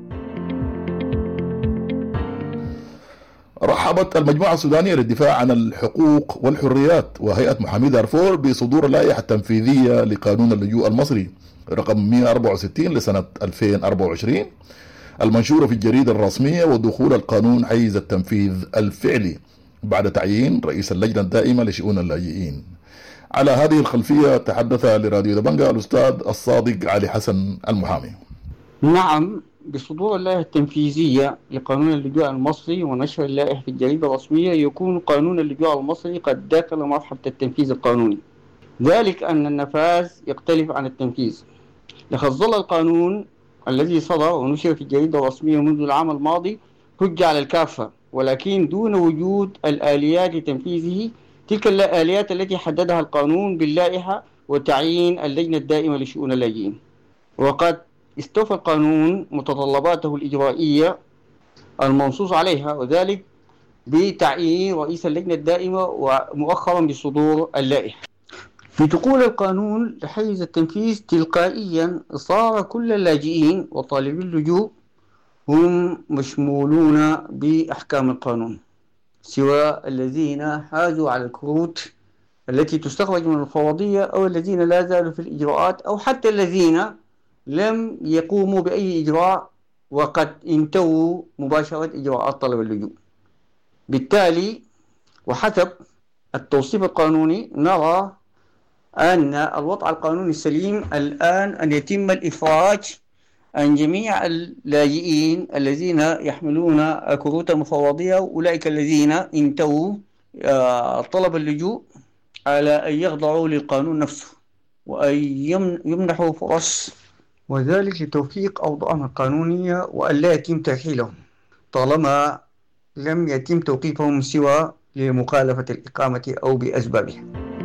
رحبت المجموعة السودانية للدفاع عن الحقوق والحريات وهيئة محامي دارفور بصدور اللائحة التنفيذية لقانون اللجوء المصري رقم 164 لسنة 2024 المنشورة في الجريدة الرسمية، ودخول القانون حيز التنفيذ الفعلي بعد تعيين رئيس اللجنة الدائمة لشؤون اللاجئين. على هذه الخلفية تحدث لراديو دبنجا الأستاذ الصادق علي حسن المحامي. نعم، بصدور اللائحة التنفيذية لقانون اللجوء المصري ونشر اللائحة في الجريدة الرسمية يكون قانون اللجوء المصري قد دخل مرحلة التنفيذ القانوني، ذلك أن النفاذ يختلف عن التنفيذ. لقد ظل القانون الذي صدر ونشر في الجريدة الرسمية منذ العام الماضي حجة على الكافة، ولكن دون وجود الآليات لتنفيذه، تلك الآليات التي حددها القانون باللائحة وتعيين اللجنة الدائمة لشؤون اللاجئين. وقد استوفى القانون متطلباته الإجرائية المنصوص عليها، وذلك بتعيين رئيس اللجنة الدائمة ومؤخرا بصدور اللائحة. في دخول القانون لحيز التنفيذ تلقائيا صار كل اللاجئين وطالبي اللجوء هم مشمولون بأحكام القانون، سواء الذين حازوا على الكروت التي تستخرج من الفوضية أو الذين لا زالوا في الإجراءات أو حتى الذين لم يقوموا بأي إجراء وقد انتهوا مباشرة إجراءات طلب اللجوء. بالتالي وحسب التوصيف القانوني نرى أن الوضع القانوني السليم الآن أن يتم الإفراج عن جميع اللاجئين الذين يحملون كروت المفوضية، أولئك الذين انتهوا طلب اللجوء، على أن يخضعوا للقانون نفسه وأن يمنحوا فرص، وذلك لتوفيق أوضاعهم القانونية وأن لا يتم ترحيلهم طالما لم يتم توقيفهم سوى لمخالفة الإقامة أو بأسبابها.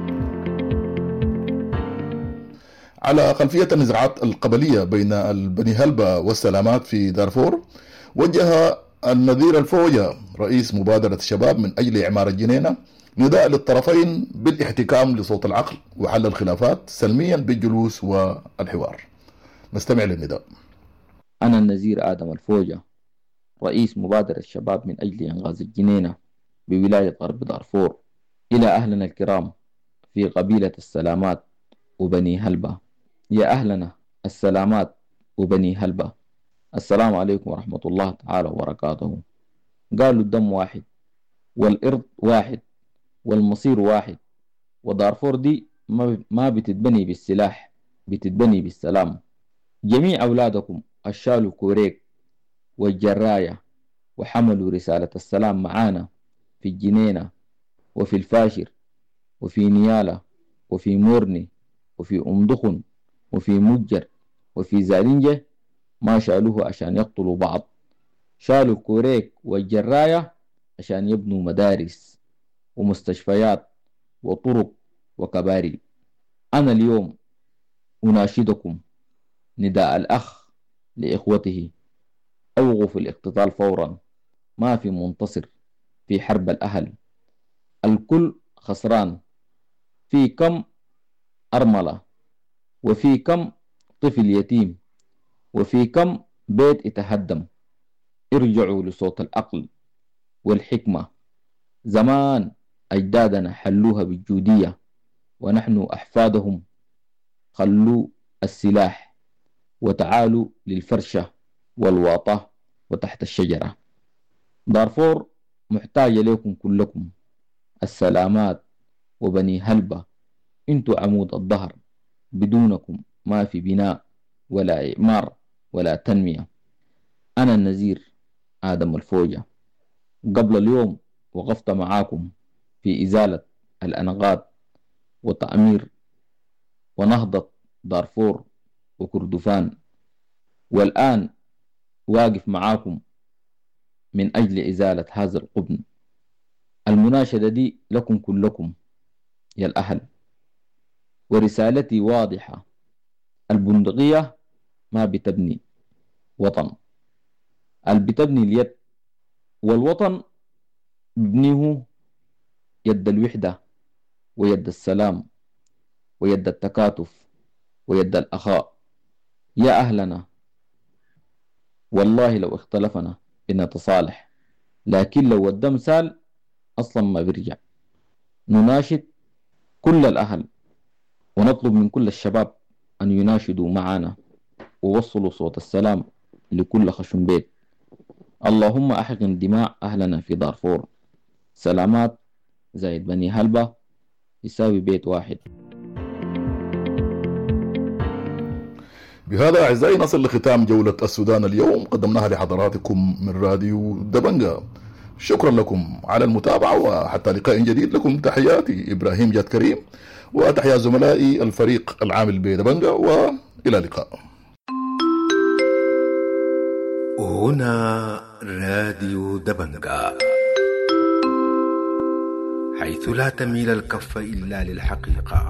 على خلفية النزاعات القبلية بين البني هلبة والسلامات في دارفور، وجه النذير الفوجة رئيس مبادرة الشباب من أجل إعمار الجنينة نداء للطرفين بالاحتكام لصوت العقل وحل الخلافات سلميا بالجلوس والحوار. نستمع للنداء. أنا النذير آدم الفوجة رئيس مبادرة الشباب من أجل إنقاذ الجنينة بولاية غرب دارفور، إلى أهلنا الكرام في قبيلة السلامات وبني هلبة. يا أهلنا السلامات وبني هلبة، السلام عليكم ورحمة الله تعالى وبركاته. قالوا الدم واحد والإرض واحد والمصير واحد، ودارفور دي ما بتتبني بالسلاح، بتتبني بالسلام. جميع أولادكم الشالوا كوريك والجراية وحملوا رسالة السلام معانا في الجنينة وفي الفاشر وفي نيالة وفي مورني وفي أمدخن وفي مجر وفي زالنجة، ما شالوه عشان يقتلوا بعض، شالوا الكوريك والجراية عشان يبنوا مدارس ومستشفيات وطرق وكباري. أنا اليوم أناشدكم نداء الأخ لإخوته، أوقفوا الاقتتال فورا، ما في منتصر في حرب الأهل، الكل خسران. في كم أرملة وفي كم طفل يتيم وفي كم بيت اتهدم. ارجعوا لصوت العقل والحكمة، زمان أجدادنا حلوها بالجودية ونحن أحفادهم خلوا السلاح وتعالوا للفرشة والواطة وتحت الشجرة. دارفور محتاجة لكم كلكم، السلامات وبني هلبة، انتوا عمود الظهر، بدونكم ما في بناء ولا إعمار ولا تنمية. أنا النذير آدم الفوجة، قبل اليوم وقفت معاكم في إزالة الأنقاض وتأمير ونهضة دارفور وكردفان، والآن واقف معاكم من أجل إزالة هذا القبن. المناشدة دي لكم كلكم يا الأهل، ورسالتي واضحة، البندقية ما بتبني وطن، بتبني اليد، والوطن ببنيه يد الوحدة ويد السلام ويد التكاتف ويد الأخاء. يا أهلنا، والله لو اختلفنا بنتصالح، لكن لو الدم سال أصلا ما بيرجع. نناشد كل الأهل ونطلب من كل الشباب أن يناشدوا معنا ووصلوا صوت السلام لكل خشم بيت. اللهم أحقن دماء أهلنا في دارفور، سلامات زائد بني هلبة يساوي بيت واحد. بهذا أعزائي نصل لختام جولة السودان اليوم، قدمناها لحضراتكم من راديو دبنجة. شكرا لكم على المتابعة، وحتى لقاء جديد لكم تحياتي إبراهيم جاد كريم، وتحيا زملائي الفريق العامل بدبنجة، وإلى اللقاء. هنا راديو دبنجة، حيث لا تميل الكف إلا للحقيقة.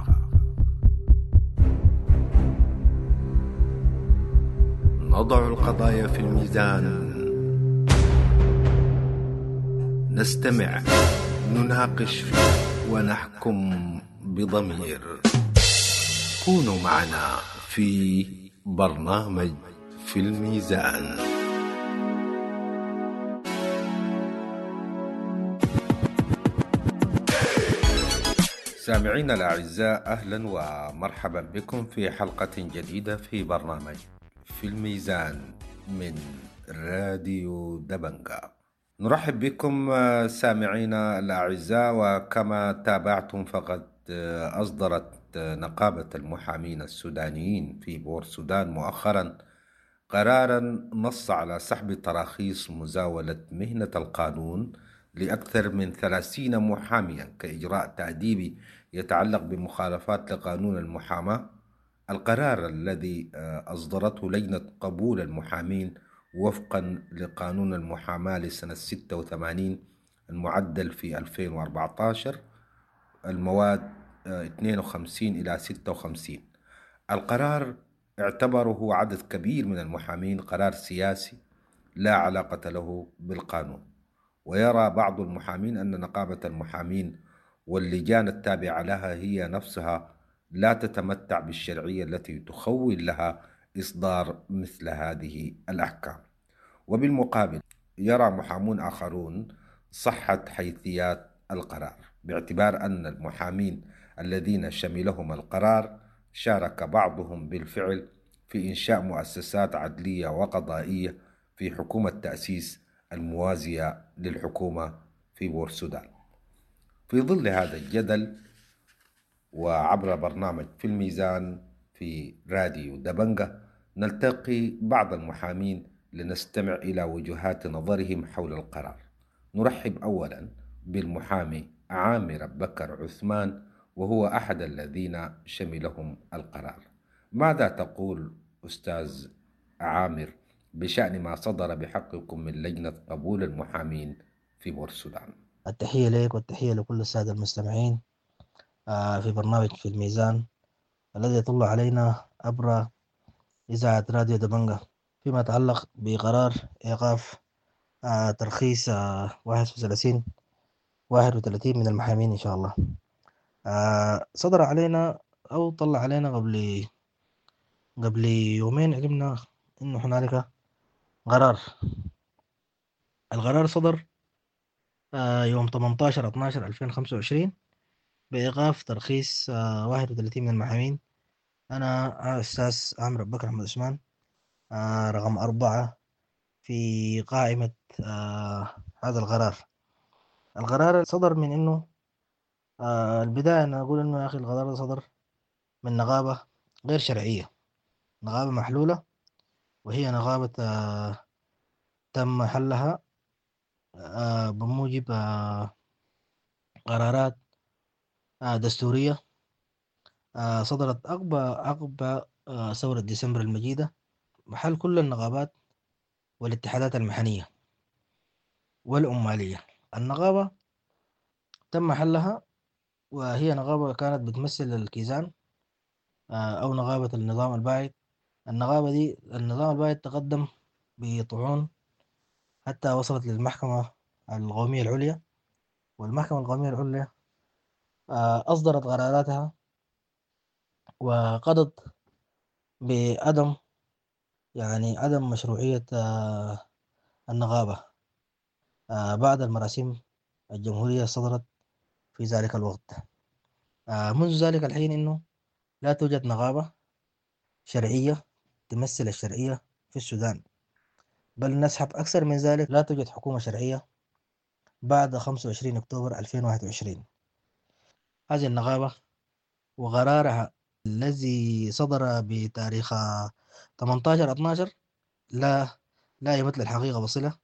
نضع القضايا في الميزان، نستمع، نناقش ونحكم بضمير. كونوا معنا في برنامج في الميزان. سامعينا الأعزاء، أهلا ومرحبا بكم في حلقة جديدة في برنامج في الميزان من راديو دبنجة. نرحب بكم سامعينا الأعزاء، وكما تابعتم فقد أصدرت نقابة المحامين السودانيين في بور سودان مؤخرا قرارا نص على سحب تراخيص مزاولة مهنة القانون لأكثر من 30 محاميا كإجراء تأديبي يتعلق بمخالفات لقانون المحاماة. القرار الذي أصدرته لجنة قبول المحامين وفقا لقانون المحاماة لسنة 86 المعدل في 2014 المواد 52 إلى 56. القرار اعتبره عدد كبير من المحامين قرار سياسي لا علاقة له بالقانون، ويرى بعض المحامين أن نقابة المحامين واللجان التابعة لها هي نفسها لا تتمتع بالشرعية التي تخول لها إصدار مثل هذه الأحكام. وبالمقابل يرى محامون آخرون صحة حيثيات القرار، باعتبار أن المحامين الذين شملهم القرار شارك بعضهم بالفعل في إنشاء مؤسسات عدلية وقضائية في حكومة تأسيس الموازية للحكومة في بورسودان. في ظل هذا الجدل وعبر برنامج في الميزان في راديو دبنجة نلتقي بعض المحامين لنستمع إلى وجهات نظرهم حول القرار. نرحب أولا بالمحامي عامر بكر عثمان، وهو أحد الذين شملهم القرار. ماذا تقول أستاذ عامر بشأن ما صدر بحقكم من لجنة قبول المحامين في بورسودان؟ التحية لك والتحية لكل السادة المستمعين في برنامج في الميزان الذي يطل علينا عبر إذاعة راديو دبنجة فيما يتعلق بقرار إيقاف ترخيص 31 من المحامين إن شاء الله. صدر علينا أو طلع علينا قبل يومين، علمنا إنه هنالك قرار. القرار صدر يوم 18/12/2025 بإيقاف ترخيص 31 من المحامين. أنا أستاذ عامر بكر أحمد عثمان، رقم 4 في قائمة هذا القرار. القرار صدر من إنه البداية أنا أقول إنه يا أخي القرار صدر من نقابة غير شرعية، نقابة محلولة، وهي نقابة تم حلها بموجب قرارات دستورية صدرت عقب ثورة ديسمبر المجيدة، محل كل النقابات والاتحادات المهنية والعمالية. النقابة تم حلها، وهي نقابة كانت بتمثل الكيزان أو نقابة النظام البائد. النظام البائد تقدم بطعون حتى وصلت للمحكمة القومية العليا، والمحكمة القومية العليا أصدرت قراراتها وقضت بعدم عدم مشروعية النقابة بعد المراسيم الجمهورية صدرت في ذلك الوقت. منذ ذلك الحين إنه لا توجد نقابة شرعية تمثل الشرعية في السودان، بل نسحب أكثر من ذلك، لا توجد حكومة شرعية بعد 25 أكتوبر 2021. هذه النقابة وقرارها الذي صدر بتاريخ 18/12 لا يمثل الحقيقة بصلة،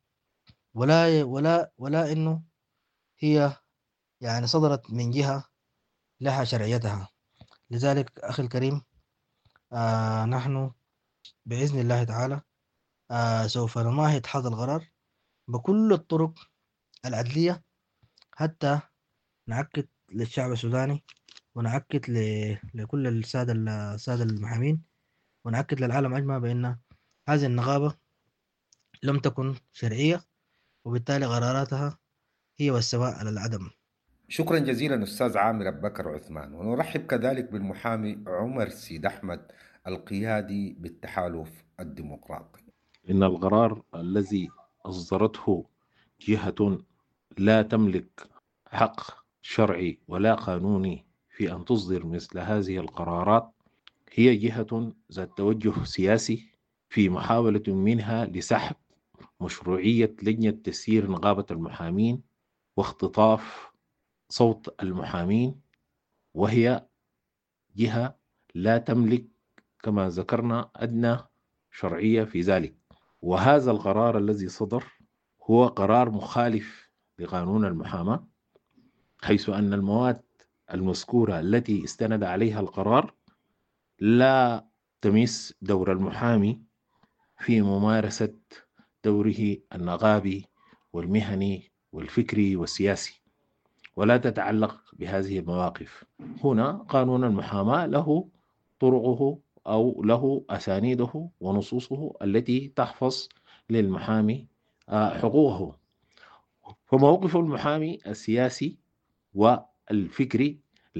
ولا إنه هي صدرت من جهة لها شرعيتها. لذلك أخي الكريم، نحن بإذن الله تعالى سوف نماهد هذا القرار بكل الطرق العدلية حتى نعكد للشعب السوداني، ونعكد لكل السادة المحامين، ونعكد للعالم أجمع بأن هذه النقابة لم تكن شرعية، وبالتالي قراراتها هي والسواء على العدم. شكرا جزيلا أستاذ عامر بكر عثمان. ونرحب كذلك بالمحامي عمر سيد أحمد القيادي بالتحالف الديمقراطي. إن القرار الذي أصدرته جهة لا تملك حق شرعي ولا قانوني في أن تصدر مثل هذه القرارات هي جهة ذات توجه سياسي في محاولة منها لسحب مشروعية لجنة تسيير نقابة المحامين واختطاف صوت المحامين، وهي جهة لا تملك كما ذكرنا أدنى شرعية في ذلك. وهذا القرار الذي صدر هو قرار مخالف لقانون المحاماة، حيث أن المواد المذكورة التي استند عليها القرار لا تمس دور المحامي في ممارسة دوره النقابي والمهني والفكري والسياسي، ولا تتعلق بهذه المواقف. هنا قانون المحاماة له طرقه أو له أسانيده ونصوصه التي تحفظ للمحامي حقوقه. فموقف المحامي السياسي والفكري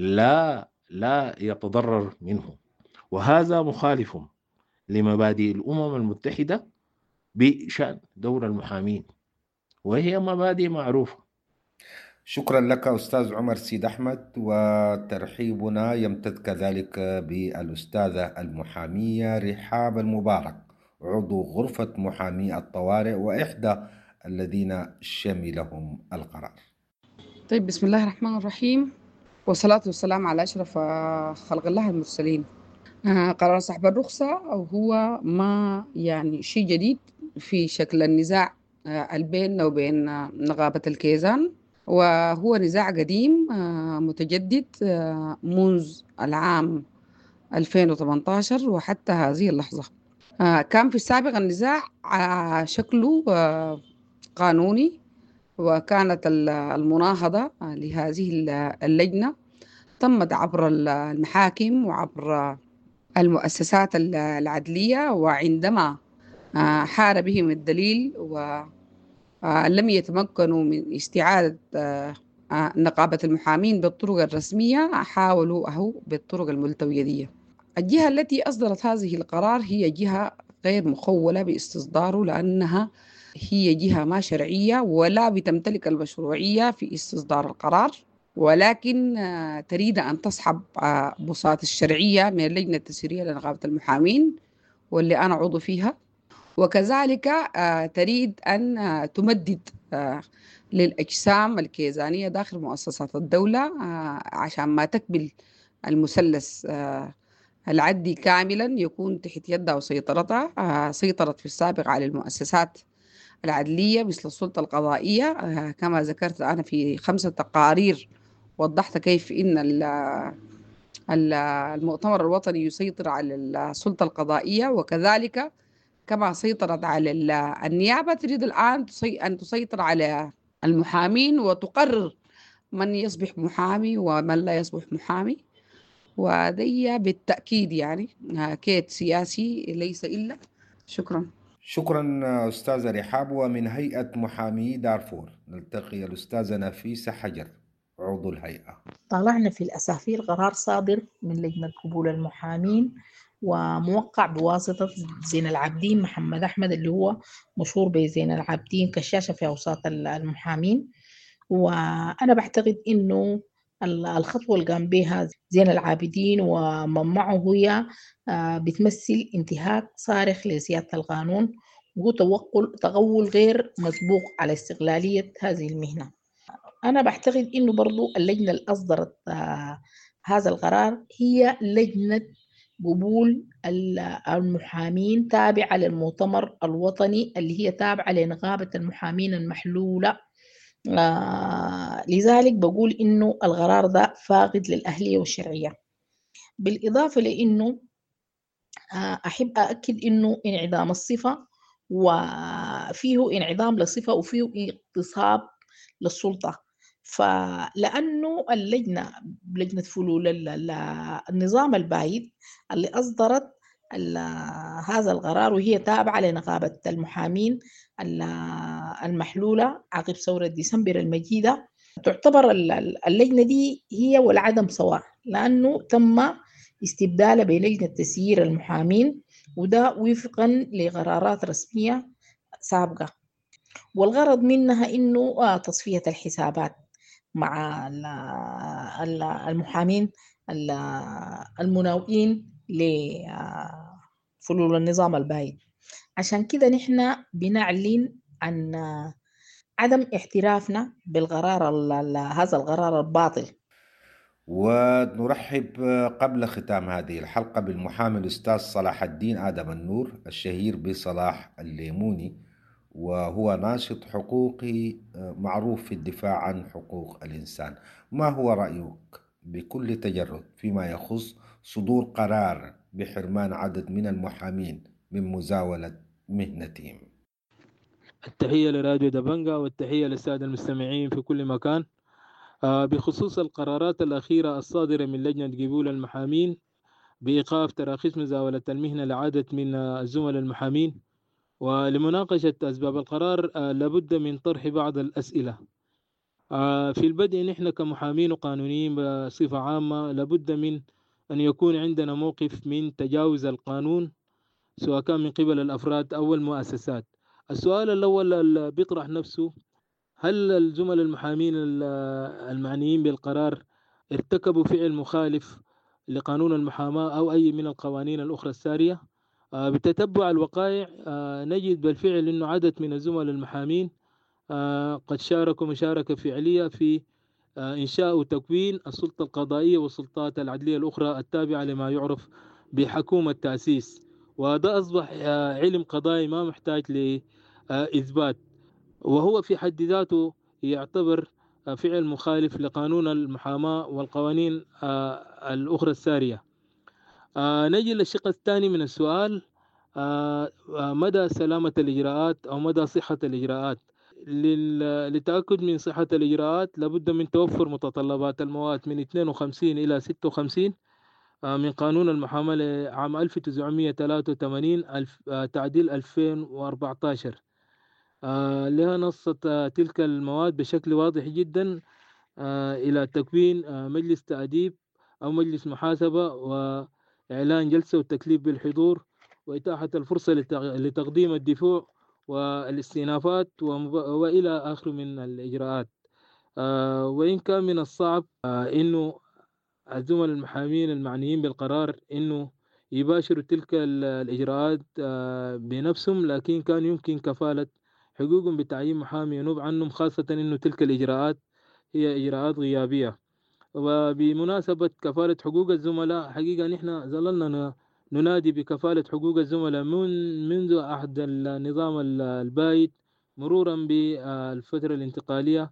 لا يتضرر منه، وهذا مخالف لمبادئ الأمم المتحدة بشأن دور المحامين، وهي مبادئ معروفة. شكرا لك أستاذ عمر سيد أحمد، وترحيبنا يمتد كذلك بالأستاذة المحامية رحاب المبارك، عضو غرفة محامي الطوارئ وإحدى الذين شملهم القرار. طيب، بسم الله الرحمن الرحيم، والصلاة والسلام على أشرف خلق الله المرسلين. قرار سحب الرخصة هو ما يعني شيء جديد في شكل النزاع بيننا وبين نقابة الكيزان، وهو نزاع قديم متجدد منذ العام 2018 وحتى هذه اللحظة. كان في السابق النزاع شكله قانوني، وكانت المناهضة لهذه اللجنة تمت عبر المحاكم وعبر المؤسسات العدلية، وعندما حار بهم الدليل ولم يتمكنوا من استعادة نقابة المحامين بالطرق الرسمية، حاولوا بالطرق الملتوية. الجهة التي أصدرت هذه القرار هي جهة غير مخولة باستصداره، لأنها هي جهة ما شرعية ولا بتمتلك المشروعية في استصدار القرار، ولكن تريد أن تسحب بساط الشرعية من اللجنة التسييرية لنقابة المحامين واللي أنا عضو فيها، وكذلك تريد أن تمدد للأجسام الكيزانية داخل مؤسسات الدولة عشان ما تكمل المثلث العدي كاملا يكون تحت يدها وسيطرتها. سيطرت في السابق على المؤسسات العدلية مثل السلطة القضائية، كما ذكرت أنا في 5 تقارير وضحت كيف إن المؤتمر الوطني يسيطر على السلطة القضائية، وكذلك كما سيطرت على النيابة تريد الآن أن تسيطر على المحامين وتقرر من يصبح محامي ومن لا يصبح محامي. وهذه بالتأكيد يعني كيد سياسي ليس إلا. شكرا. شكرا أستاذة رحاب. ومن هيئة محامي دارفور نلتقي الأستاذة نفيسة حجر، عضو الهيئة. طالعنا في الأسافير قرار صادر من لجنة قبول المحامين وموقع بواسطة زين العابدين محمد أحمد، اللي هو مشهور بزين العابدين كشاشة في أوساط المحامين. وأنا بعتقد إنه الخطوة اللي قام بها زين العابدين ومن معه هي بتمثل انتهاك صارخ لسيادة القانون، وهو تغول غير مسبوق على استغلالية هذه المهنة. أنا بعتقد إنه برضو اللجنة اللي أصدرت هذا القرار هي لجنة قبول المحامين تابعة للمؤتمر الوطني اللي هي تابعة لنقابة المحامين المحلولة. لذلك بقول إنه القرار ده فاقد للأهلية والشرعية. بالإضافة لإنه أحب أأكد إنه انعدام الصفة، وفيه انعدام للصفة وفيه اغتصاب للسلطة. فلأنه لجنة فلول النظام البايد اللي أصدرت هذا القرار وهي تابعة لنقابة المحامين المحلولة عقب ثورة ديسمبر المجيدة، تعتبر اللجنة دي هي والعدم سواء، لأنه تم استبدالها بلجنة تسيير المحامين، وده وفقا لقرارات رسمية سابقة. والغرض منها إنه تصفية الحسابات مع المحامين المناوئين لفلول النظام البايد. عشان كده نحن بنعلن عن عدم اعترافنا بالقرار هذا القرار الباطل. ونرحب قبل ختام هذه الحلقة بالمحامي الأستاذ صلاح الدين آدم النور الشهير بصلاح الليموني، وهو ناشط حقوقي معروف في الدفاع عن حقوق الإنسان. ما هو رأيك بكل تجرد فيما يخص صدور قرار بحرمان عدد من المحامين من مزاولة مهنتهم؟ التحية لراديو دبنجا والتحية للسادة المستمعين في كل مكان. بخصوص القرارات الأخيرة الصادرة من لجنة قبول المحامين بإيقاف تراخيص مزاولة المهنة لعدد من الزملاء المحامين، ولمناقشة أسباب القرار لابد من طرح بعض الأسئلة. في البدء نحن كمحامين وقانونيين بصفة عامة لابد من أن يكون عندنا موقف من تجاوز القانون سواء كان من قبل الأفراد أو المؤسسات. السؤال الأول اللي بيطرح نفسه: هل الزملاء المحامين المعنيين بالقرار ارتكبوا فعل مخالف لقانون المحاماة أو أي من القوانين الأخرى السارية؟ بتتبع الوقائع نجد بالفعل أنه عدد من الزملاء المحامين قد شاركوا مشاركة فعلية في إنشاء وتكوين السلطة القضائية والسلطات العدلية الأخرى التابعة لما يعرف بحكومة التأسيس، وهذا أصبح علم قضائي ما محتاج لإثبات، وهو في حد ذاته يعتبر فعل مخالف لقانون المحاماة والقوانين الأخرى السارية. نجي للشق الثاني من السؤال: مدى سلامة الإجراءات أو مدى صحة الإجراءات. للتأكد من صحة الإجراءات لابد من توفر متطلبات المواد من 52 إلى 56 من قانون المحاماة عام 1983 تعديل 2014. لها نصت تلك المواد بشكل واضح جدا إلى تكوين مجلس تأديب أو مجلس محاسبة وإعلان جلسة والتكليف بالحضور وإتاحة الفرصة لتقديم الدفوع والاستئنافات وإلى آخر من الإجراءات. وإن كان من الصعب إنه الزملاء المحامين المعنيين بالقرار إنه يباشروا تلك الإجراءات بنفسهم، لكن كان يمكن كفالة حقوقهم بتعيين محامي ينوب عنهم، خاصة إنه تلك الإجراءات هي إجراءات غيابية. وبمناسبة كفالة حقوق الزملاء، حقيقة نحن ظللنا ننادي بكفالة حقوق الزملاء منذ عهد النظام البائد مرورا بالفترة الانتقالية،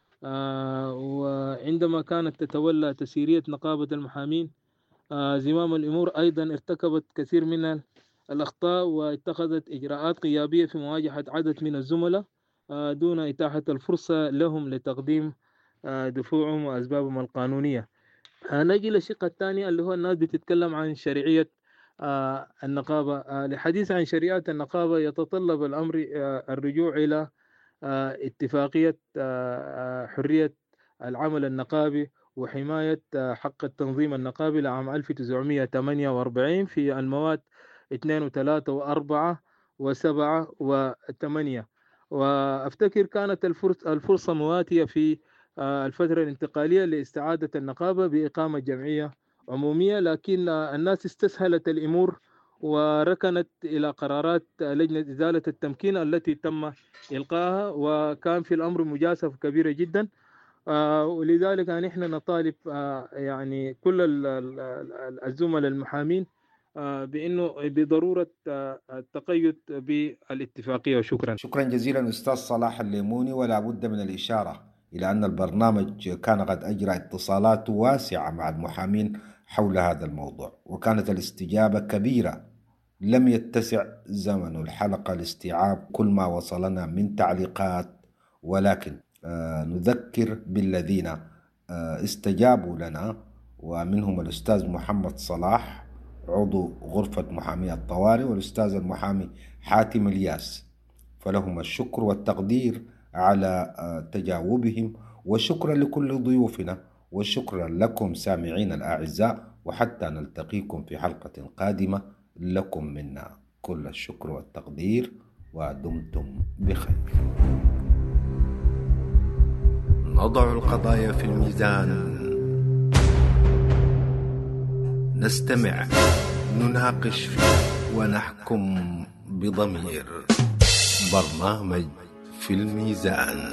وعندما كانت تتولى تسييرية نقابة المحامين زمام الأمور أيضا ارتكبت كثير من الأخطاء واتخذت إجراءات غيابية في مواجهة عدد من الزملاء دون إتاحة الفرصة لهم لتقديم دفوعهم وأسبابهم القانونية. نجي للشق الثاني اللي هو الناس بتتكلم عن شرعية النقابة. الحديث عن شريعة النقابة يتطلب الأمر الرجوع إلى اتفاقية حرية العمل النقابي وحماية حق التنظيم النقابي لعام 1948 في المواد 2 و3 و4 و7 و8. وأفتكر كانت الفرصة مواتية في الفترة الانتقالية لاستعادة النقابة بإقامة جمعية عمومية، لكن الناس استسهلت الأمور وركنت إلى قرارات لجنة إزالة التمكين التي تم إلقاها، وكان في الأمر مجازفة كبيرة جدا. ولذلك نحن نطالب يعني كل الزملاء المحامين بأنه بضرورة التقيد بالاتفاقية. وشكرا. شكرا جزيلا أستاذ صلاح الليموني. ولا بد من الإشارة إلى أن البرنامج كان قد أجرى اتصالات واسعة مع المحامين حول هذا الموضوع، وكانت الاستجابة كبيرة. لم يتسع زمن الحلقة لاستيعاب كل ما وصلنا من تعليقات، ولكن نذكر بالذين استجابوا لنا، ومنهم الأستاذ محمد صلاح عضو غرفة محامي الطوارئ والأستاذ المحامي حاتم الياس، فلهم الشكر والتقدير على تجاوبهم. وشكرا لكل ضيوفنا، وشكرا لكم سامعين الأعزاء، وحتى نلتقيكم في حلقة قادمة لكم منا كل الشكر والتقدير، ودمتم بخير. نضع القضايا في الميزان، نستمع، نناقش ونحكم بضمير. برنامج في الميزان.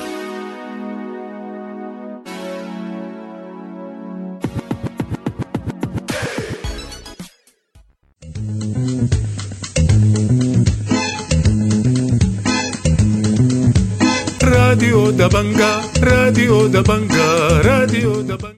راديو دبنجا، راديو دبنجا، راديو دبنجا.